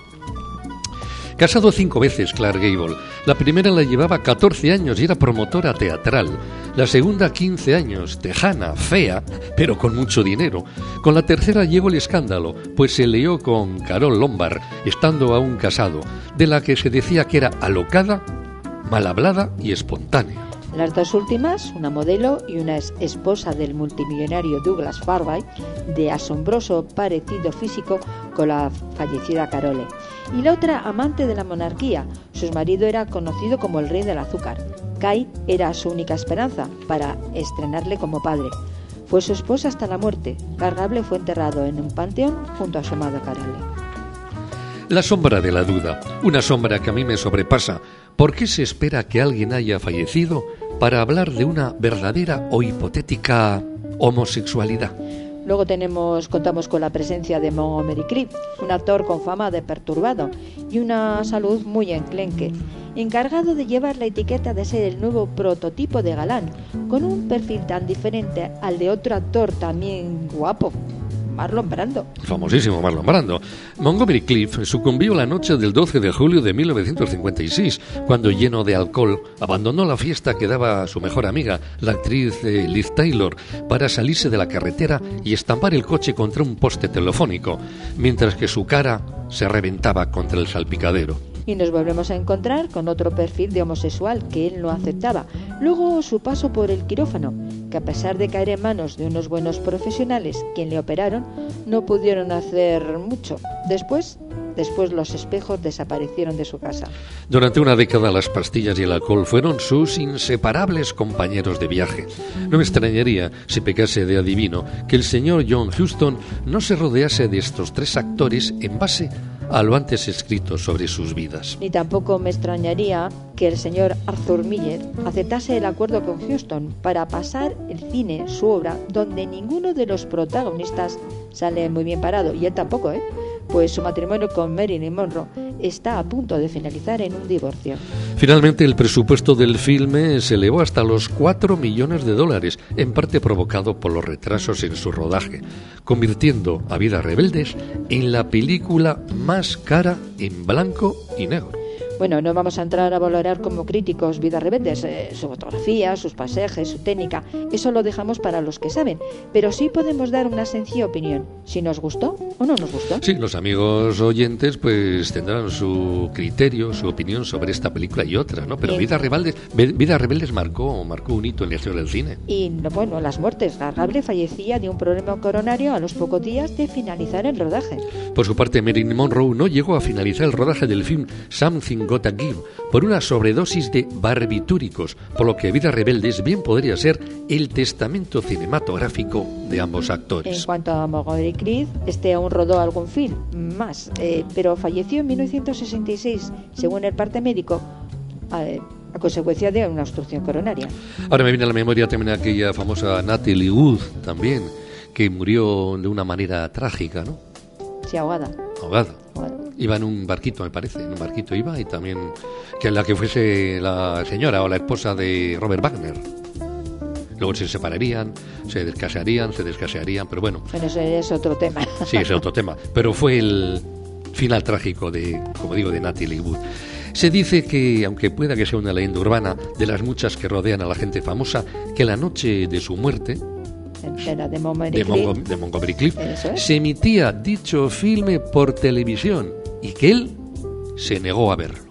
Casado cinco veces, Clark Gable. La primera la llevaba catorce años y era promotora teatral. La segunda, quince años, tejana, fea, pero con mucho dinero. Con la tercera llegó el escándalo, pues se lió con Carole Lombard, estando aún casado, de la que se decía que era alocada, mal hablada y espontánea. Las dos últimas, una modelo y una ex esposa del multimillonario Douglas Fairbanks, de asombroso parecido físico con la fallecida Carole. Y la otra, amante de la monarquía. Su marido era conocido como el rey del azúcar. Kai era su única esperanza para estrenarle como padre. Fue su esposa hasta la muerte. Clark Gable fue enterrado en un panteón junto a su amada Carole. La sombra de la duda, una sombra que a mí me sobrepasa. ¿Por qué se espera que alguien haya fallecido para hablar de una verdadera o hipotética homosexualidad? Luego tenemos, contamos con la presencia de Montgomery Clift, un actor con fama de perturbado y una salud muy enclenque, encargado de llevar la etiqueta de ser el nuevo prototipo de galán, con un perfil tan diferente al de otro actor también guapo, Marlon Brando. Famosísimo Marlon Brando. Montgomery Clift sucumbió la noche del doce de julio de mil novecientos cincuenta y seis, cuando, lleno de alcohol, abandonó la fiesta que daba su mejor amiga, la actriz eh, Liz Taylor, para salirse de la carretera y estampar el coche contra un poste telefónico, mientras que su cara se reventaba contra el salpicadero. Y nos volvemos a encontrar con otro perfil de homosexual que él no aceptaba. Luego su paso por el quirófano, que a pesar de caer en manos de unos buenos profesionales quien le operaron, no pudieron hacer mucho. Después, después los espejos desaparecieron de su casa. Durante una década las pastillas y el alcohol fueron sus inseparables compañeros de viaje. No me extrañaría, si pecase de adivino, que el señor John Huston no se rodease de estos tres actores en base a lo antes escrito sobre sus vidas. Ni tampoco me extrañaría que el señor Arthur Miller aceptase el acuerdo con Huston para pasar el cine, su obra, donde ninguno de los protagonistas sale muy bien parado, y él tampoco, ¿eh? Pues su matrimonio con Marilyn Monroe está a punto de finalizar en un divorcio. Finalmente, el presupuesto del filme se elevó hasta los cuatro millones de dólares, en parte provocado por los retrasos en su rodaje, convirtiendo A Vidas Rebeldes en la película más cara en blanco y negro. Bueno, no vamos a entrar a valorar como críticos Vidas Rebeldes, eh, su fotografía, sus pasajes, su técnica. Eso lo dejamos para los que saben. Pero sí podemos dar una sencilla opinión. Si nos gustó o no nos gustó. Sí, los amigos oyentes pues tendrán su criterio, su opinión sobre esta película y otra, ¿no? Pero Eh. Vidas Rebeldes, Vidas Rebeldes marcó, marcó un hito en la historia del cine. Y bueno, las muertes. Gargable fallecía de un problema coronario a los pocos días de finalizar el rodaje. Por su parte, Marilyn Monroe no llegó a finalizar el rodaje del film Something Gotta Give por una sobredosis de barbitúricos, por lo que Vidas Rebeldes bien podría ser el testamento cinematográfico de ambos En actores. cuanto a Montgomery Clift, este aún rodó algún film más, eh, pero falleció en mil novecientos sesenta y seis, según el parte médico, eh, a consecuencia de una obstrucción coronaria. Ahora me viene a la memoria también aquella famosa Natalie Wood también, que murió de una manera trágica, ¿no? Sí, ahogada. Ahogada. ahogada. Iba en un barquito, me parece, en un barquito iba, y también que la que fuese la señora o la esposa de Robert Wagner. Luego se separarían, se descasarían, se descasarían, pero bueno, Bueno, eso es otro tema. sí, ese es otro tema. Pero fue el final trágico de, como digo, de Natalie Wood. Se dice que, aunque pueda que sea una leyenda urbana, de las muchas que rodean a la gente famosa, que la noche de su muerte, Era de Montgomery de, Clift. Mongo- de Montgomery Clift, Eso es. se emitía dicho filme por televisión y que él se negó a verlo.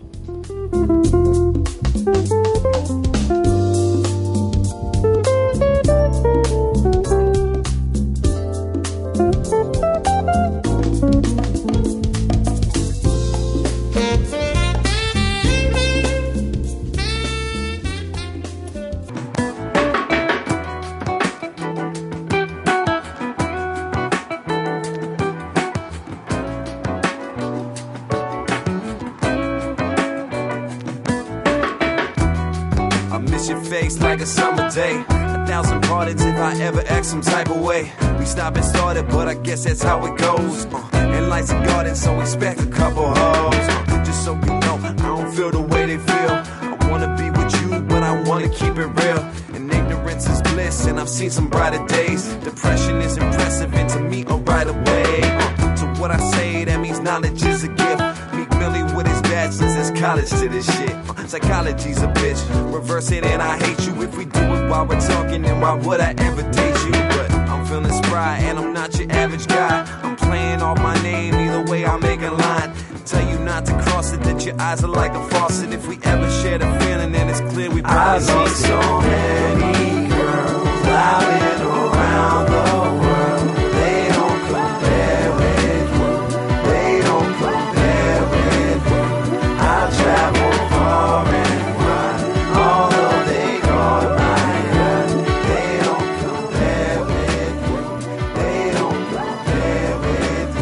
I miss your face like a summer day. A thousand pardons if I ever act some type of way. We stopped and started, but I guess that's how it goes. Uh, and life's a garden, so expect a couple hoes. Uh, just so you know, I don't feel the way they feel. I wanna be with you, but I wanna keep it real. And ignorance is bliss, and I've seen some brighter days. Depression is impressive, and to me, a right away. Uh, to what I say, that means knowledge is a gift. Meek Millie with his bachelor's, it's college to this shit. Uh, psychology's a bitch. Reverse it and I hate you. If we do it while we're talking, then why would I ever date you? But I'm feeling spry and I'm not your average guy. I'm playing off my name, either way I make a line. Tell you not to cross it, that your eyes are like a faucet. If we ever share the feeling, then it's clear we both I lost so many girls out and around the world. They don't compare with you. They don't compare with you. I travel far and wide, although they caught my eye. They don't compare with you. They don't compare with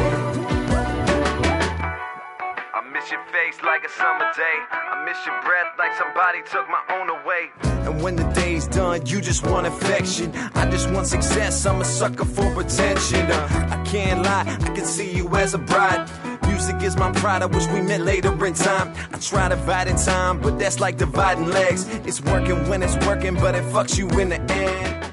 you. I miss your face like a summer day. I miss your breath like somebody took my own away. And when the day's done, you just want affection. I just want success, I'm a sucker for attention. Uh, I can't lie, I can see you as a bride. Music is my pride, I wish we met later in time. I try to divide in time, but that's like dividing legs. It's working when it's working, but it fucks you in the end.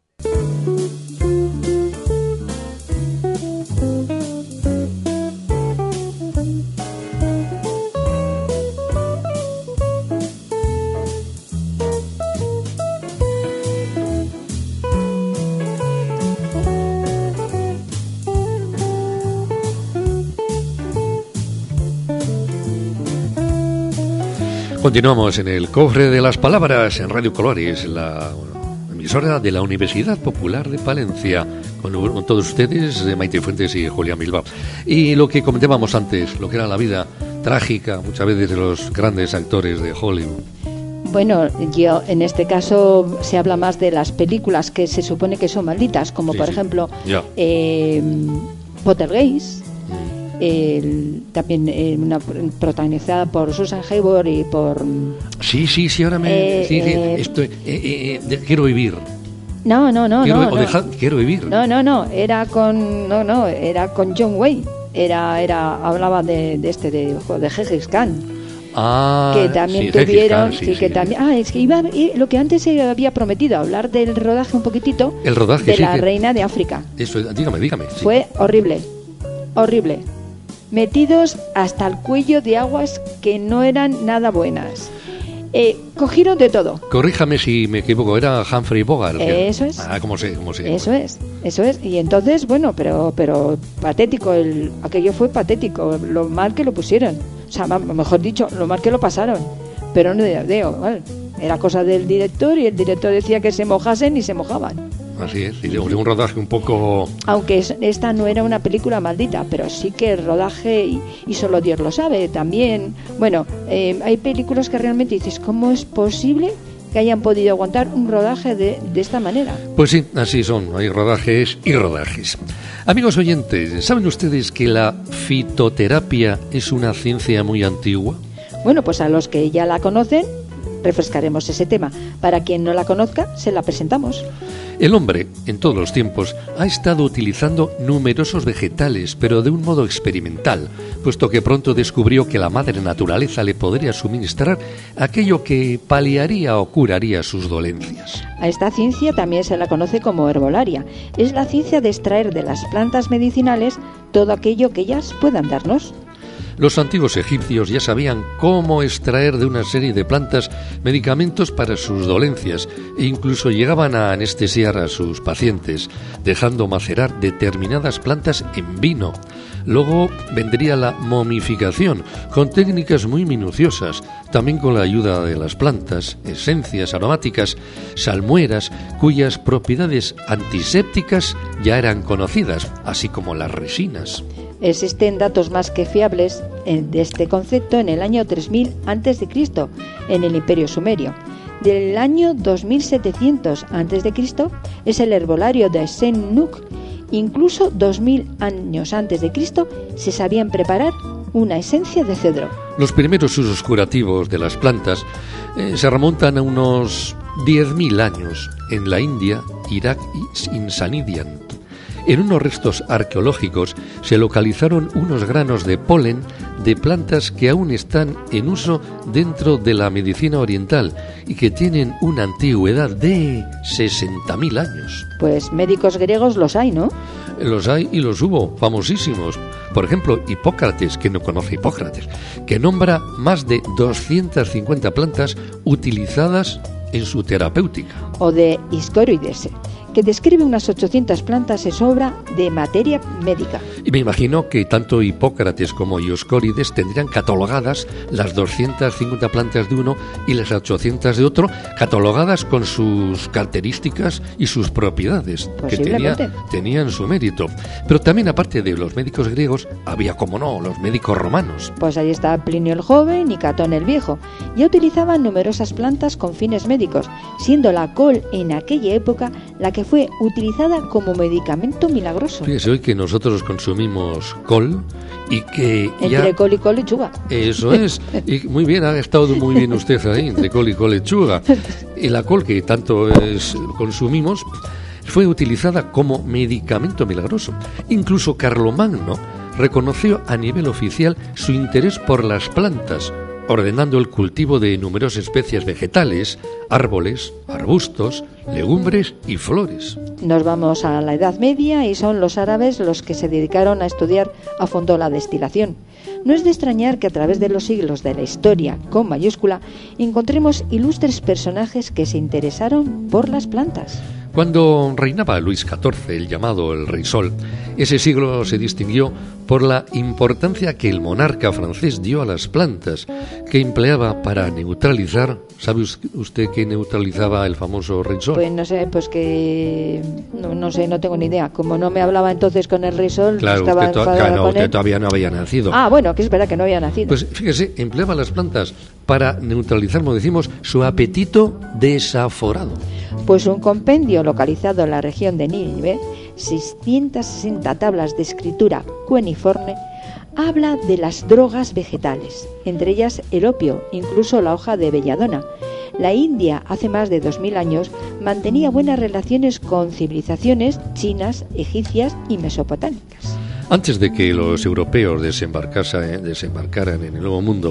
Continuamos en el cofre de las palabras en Radio Colores, la emisora de la Universidad Popular de Palencia, con, con todos ustedes, Maite Fuentes y Julián Bilbao. Y lo que comentábamos antes, lo que era la vida trágica muchas veces de los grandes actores de Hollywood. Bueno, yo en este caso se habla más de las películas que se supone que son malditas, como Sí, por sí. ejemplo Ya. eh, Poltergeist, el- también eh, una pr- protagonizada por Susan Hayward y por Sí, sí, sí, ahora me... Eh, sí, sí, eh, estoy, eh, eh, de- quiero vivir. no no no quiero, no, o no. deja- quiero vivir. no no no era con no no era con John Wayne, era era hablaba de, de este de, de Gengis Khan. Ah, Que también sí, Gengis tuvieron, Khan, sí, sí, que sí. también, ah, es que iba, y lo que antes se había prometido, hablar del rodaje un poquitito, El rodaje, de sí, la que- reina de África. Eso, dígame, dígame. Sí. Fue horrible, horrible. metidos hasta el cuello de aguas que no eran nada buenas. Eh, cogieron de todo. Corríjame si me equivoco, era Humphrey Bogart. Eh, eso es. Ah, ¿cómo sé? Cómo sé eso es, eso es. Y entonces, bueno, pero pero patético, el, aquello fue patético, lo mal que lo pusieron. O sea, mejor dicho, lo mal que lo pasaron. Pero no de Deo, ¿vale? Era cosa del director y el director decía que se mojasen y se mojaban. Así es, y de un rodaje un poco... Aunque esta no era una película maldita, pero sí que el rodaje, y, y solo Dios lo sabe, también... Bueno, eh, hay películas que realmente dices, ¿cómo es posible que hayan podido aguantar un rodaje de, de esta manera? Pues sí, así son, hay rodajes y rodajes. Amigos oyentes, ¿saben ustedes que la fitoterapia es una ciencia muy antigua? Bueno, pues a los que ya la conocen, refrescaremos ese tema. Para quien no la conozca, se la presentamos. El hombre, en todos los tiempos, ha estado utilizando numerosos vegetales, pero de un modo experimental, puesto que pronto descubrió que la madre naturaleza le podría suministrar aquello que paliaría o curaría sus dolencias. A esta ciencia también se la conoce como herbolaria. Es la ciencia de extraer de las plantas medicinales todo aquello que ellas puedan darnos. Los antiguos egipcios ya sabían cómo extraer de una serie de plantas medicamentos para sus dolencias e incluso llegaban a anestesiar a sus pacientes, dejando macerar determinadas plantas en vino. Luego vendría la momificación, con técnicas muy minuciosas, también con la ayuda de las plantas, esencias aromáticas, salmueras, cuyas propiedades antisépticas ya eran conocidas, así como las resinas. Existen datos más que fiables de este concepto en el año tres mil antes de Cristo, en el Imperio Sumerio. Del año dos mil setecientos antes de Cristo es el herbolario de Sen-Nuk. Incluso dos mil años antes de Cristo se sabían preparar una esencia de cedro. Los primeros usos curativos de las plantas eh, se remontan a unos diez mil años en la India, Irak y Insanidian. En unos restos arqueológicos se localizaron unos granos de polen de plantas que aún están en uso dentro de la medicina oriental y que tienen una antigüedad de sesenta mil años. Pues médicos griegos los hay, ¿no? Los hay y los hubo, famosísimos. Por ejemplo, Hipócrates, que no conoce Hipócrates, que nombra más de doscientas cincuenta plantas utilizadas en su terapéutica. O de Iscorides, que describe unas ochocientas plantas en obra de materia médica. Y me imagino que tanto Hipócrates como Dioscórides tendrían catalogadas las doscientas cincuenta plantas de uno y las ochocientas de otro, catalogadas con sus características y sus propiedades, que tenía, tenían su mérito. Pero también, aparte de los médicos griegos, había, como no, los médicos romanos. Pues ahí está Plinio el Joven y Catón el Viejo. Ya utilizaban numerosas plantas con fines médicos, siendo la col en aquella época la que fue utilizada como medicamento milagroso. Fíjese hoy que nosotros consumimos col y que entre ya... col y col lechuga. Eso es. Y muy bien, ha estado muy bien usted ahí, entre col y col lechuga. Y la col que tanto es, consumimos fue utilizada como medicamento milagroso. Incluso Carlomagno reconoció a nivel oficial su interés por las plantas, ordenando el cultivo de numerosas especies vegetales, árboles, arbustos, legumbres y flores. Nos vamos a la Edad Media y son los árabes los que se dedicaron a estudiar a fondo la destilación. No es de extrañar que a través de los siglos de la historia, con mayúscula, encontremos ilustres personajes que se interesaron por las plantas. Cuando reinaba Luis catorce, el llamado el Rey Sol, ese siglo se distinguió por la importancia que el monarca francés dio a las plantas, que empleaba para neutralizar. ¿Sabe usted qué neutralizaba el famoso Rey Sol? Pues no sé, pues que... No, no sé, no tengo ni idea. Como no me hablaba entonces con el Rey Sol, claro, estaba usted, to- enfadada no, con usted él. todavía no había nacido. Ah, bueno, que es verdad que no había nacido. Pues fíjese, empleaba las plantas para neutralizar, como decimos, su apetito desaforado. Pues un compendio localizado en la región de Nínive, seiscientas sesenta tablas de escritura cuneiforme, habla de las drogas vegetales, entre ellas el opio, incluso la hoja de belladona. La India, hace más de dos mil años, mantenía buenas relaciones con civilizaciones chinas, egipcias y mesopotámicas. Antes de que los europeos desembarcase- desembarcaran en el Nuevo Mundo,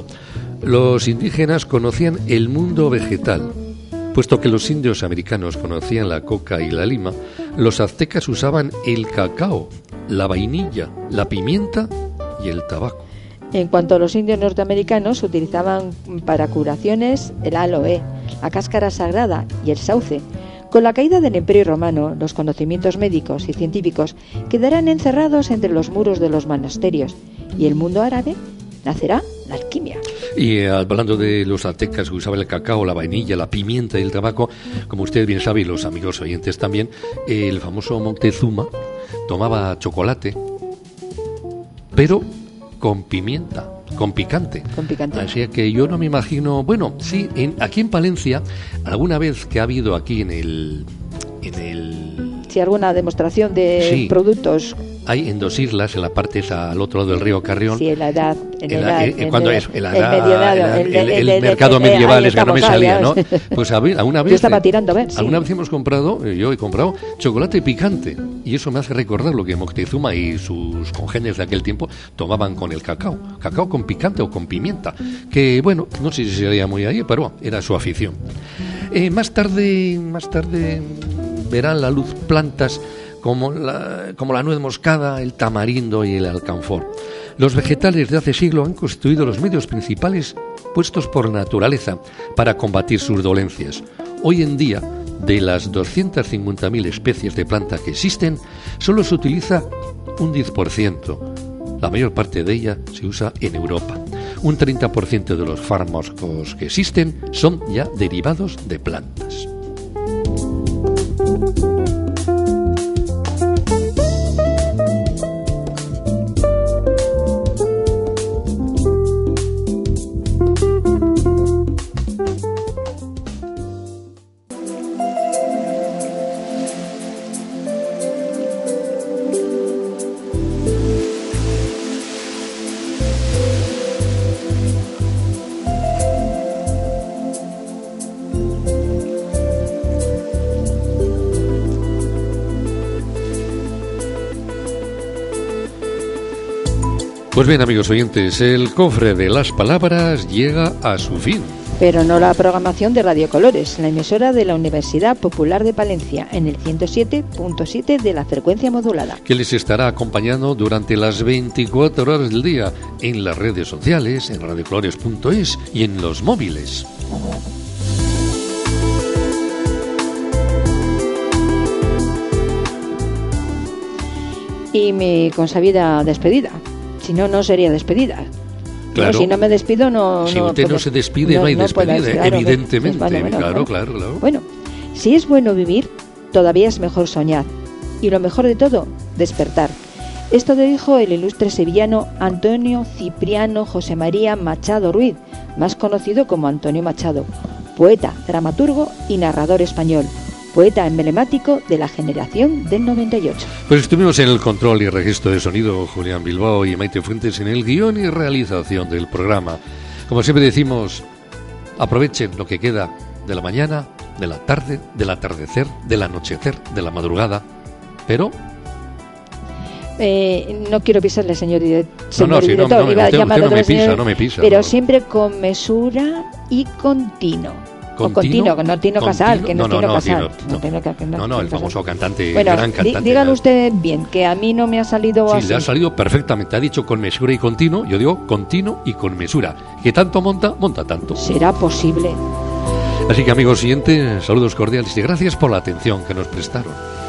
los indígenas conocían el mundo vegetal. Puesto que los indios americanos conocían la coca y la lima, los aztecas usaban el cacao, la vainilla, la pimienta y el tabaco. En cuanto a los indios norteamericanos, utilizaban para curaciones el aloe, la cáscara sagrada y el sauce. Con la caída del Imperio Romano, los conocimientos médicos y científicos quedarán encerrados entre los muros de los monasterios y el mundo árabe nacerá la alquimia. Y eh, hablando de los aztecas que usaban el cacao, la vainilla, la pimienta y el tabaco, como usted bien sabe y los amigos oyentes también, el famoso Moctezuma tomaba chocolate, pero con pimienta, con picante. Con picante. Así que yo no me imagino, bueno, sí, en, aquí en Palencia, alguna vez que ha habido aquí en el, en el, Si alguna demostración de Sí. productos, hay en dos islas, en la parte esa al otro lado del río Carrión. si en la edad, en En la la- edad, eh, en cuando el- es en la el edad, mediodado, el, el- el- el el- mercado el- medieval, ahí es que no me estamos, salía, ahí, ¿no? ¿ves? Pues a ver, alguna vez, Yo estaba tirando, ¿ves? Sí. alguna vez hemos comprado, eh, yo he comprado chocolate picante y eso me hace recordar lo que Moctezuma y sus congéneres de aquel tiempo tomaban con el cacao, cacao con picante o con pimienta, que bueno, no sé si sería muy ahí, pero era su afición. Eh, más tarde, más tarde verán la luz plantas como la, como la nuez moscada, el tamarindo y el alcanfor. Los vegetales de hace siglo han constituido los medios principales puestos por naturaleza para combatir sus dolencias. Hoy en día, de las doscientas cincuenta mil especies de planta que existen, solo se utiliza un diez por ciento. La mayor parte de ella se usa en Europa. Un treinta por ciento de los fármacos que existen son ya derivados de plantas. Pues bien, amigos oyentes, el cofre de las palabras llega a su fin. Pero no la programación de Radio Colores, la emisora de la Universidad Popular de Palencia, en el ciento siete punto siete de la frecuencia modulada. Que les estará acompañando durante las veinticuatro horas del día en las redes sociales, en radio colores punto es y en los móviles. Y mi consabida despedida. Si no, no sería despedida. Claro. No, si no me despido, no... Si usted no puedo- se despide, no hay puedo, despedida, claro, evidentemente. bueno, bueno, Claro, bueno. claro, claro. Bueno, si es bueno vivir, todavía es mejor soñar. Y lo mejor de todo, despertar. Esto lo dijo el ilustre sevillano Antonio Cipriano José María Machado Ruiz, más conocido como Antonio Machado, poeta, dramaturgo y narrador español, poeta emblemático de la generación del noventa y ocho. Pues estuvimos en el control y registro de sonido, Julián Bilbao y Maite Fuentes en el guión y realización del programa. Como siempre decimos, aprovechen lo que queda de la mañana, de la tarde, del atardecer, del anochecer, de la madrugada, pero... Eh, no quiero pisarle, señor, dire- señor no, sí, no, director, no, iba a usted- llamarle usted no me otra vez pisa, señor, no me pisa, pero no. siempre con mesura y con tino. O con ¿Continuo? Tino, no Tino ¿Con Casal, Tino? que no, No, es Tino no, no, Casal. Tino, no. Tino Ca- que No, no, el Tino famoso Casal. cantante, Bueno, gran di- cantante. dígalo ¿no? usted bien, que a mí no me ha salido Sí, así. le ha salido perfectamente. Ha dicho con mesura y continuo. Yo digo continuo y con mesura. Que tanto monta, monta tanto. ¿Será posible? Así que, amigos siguientes, saludos cordiales y gracias por la atención que nos prestaron.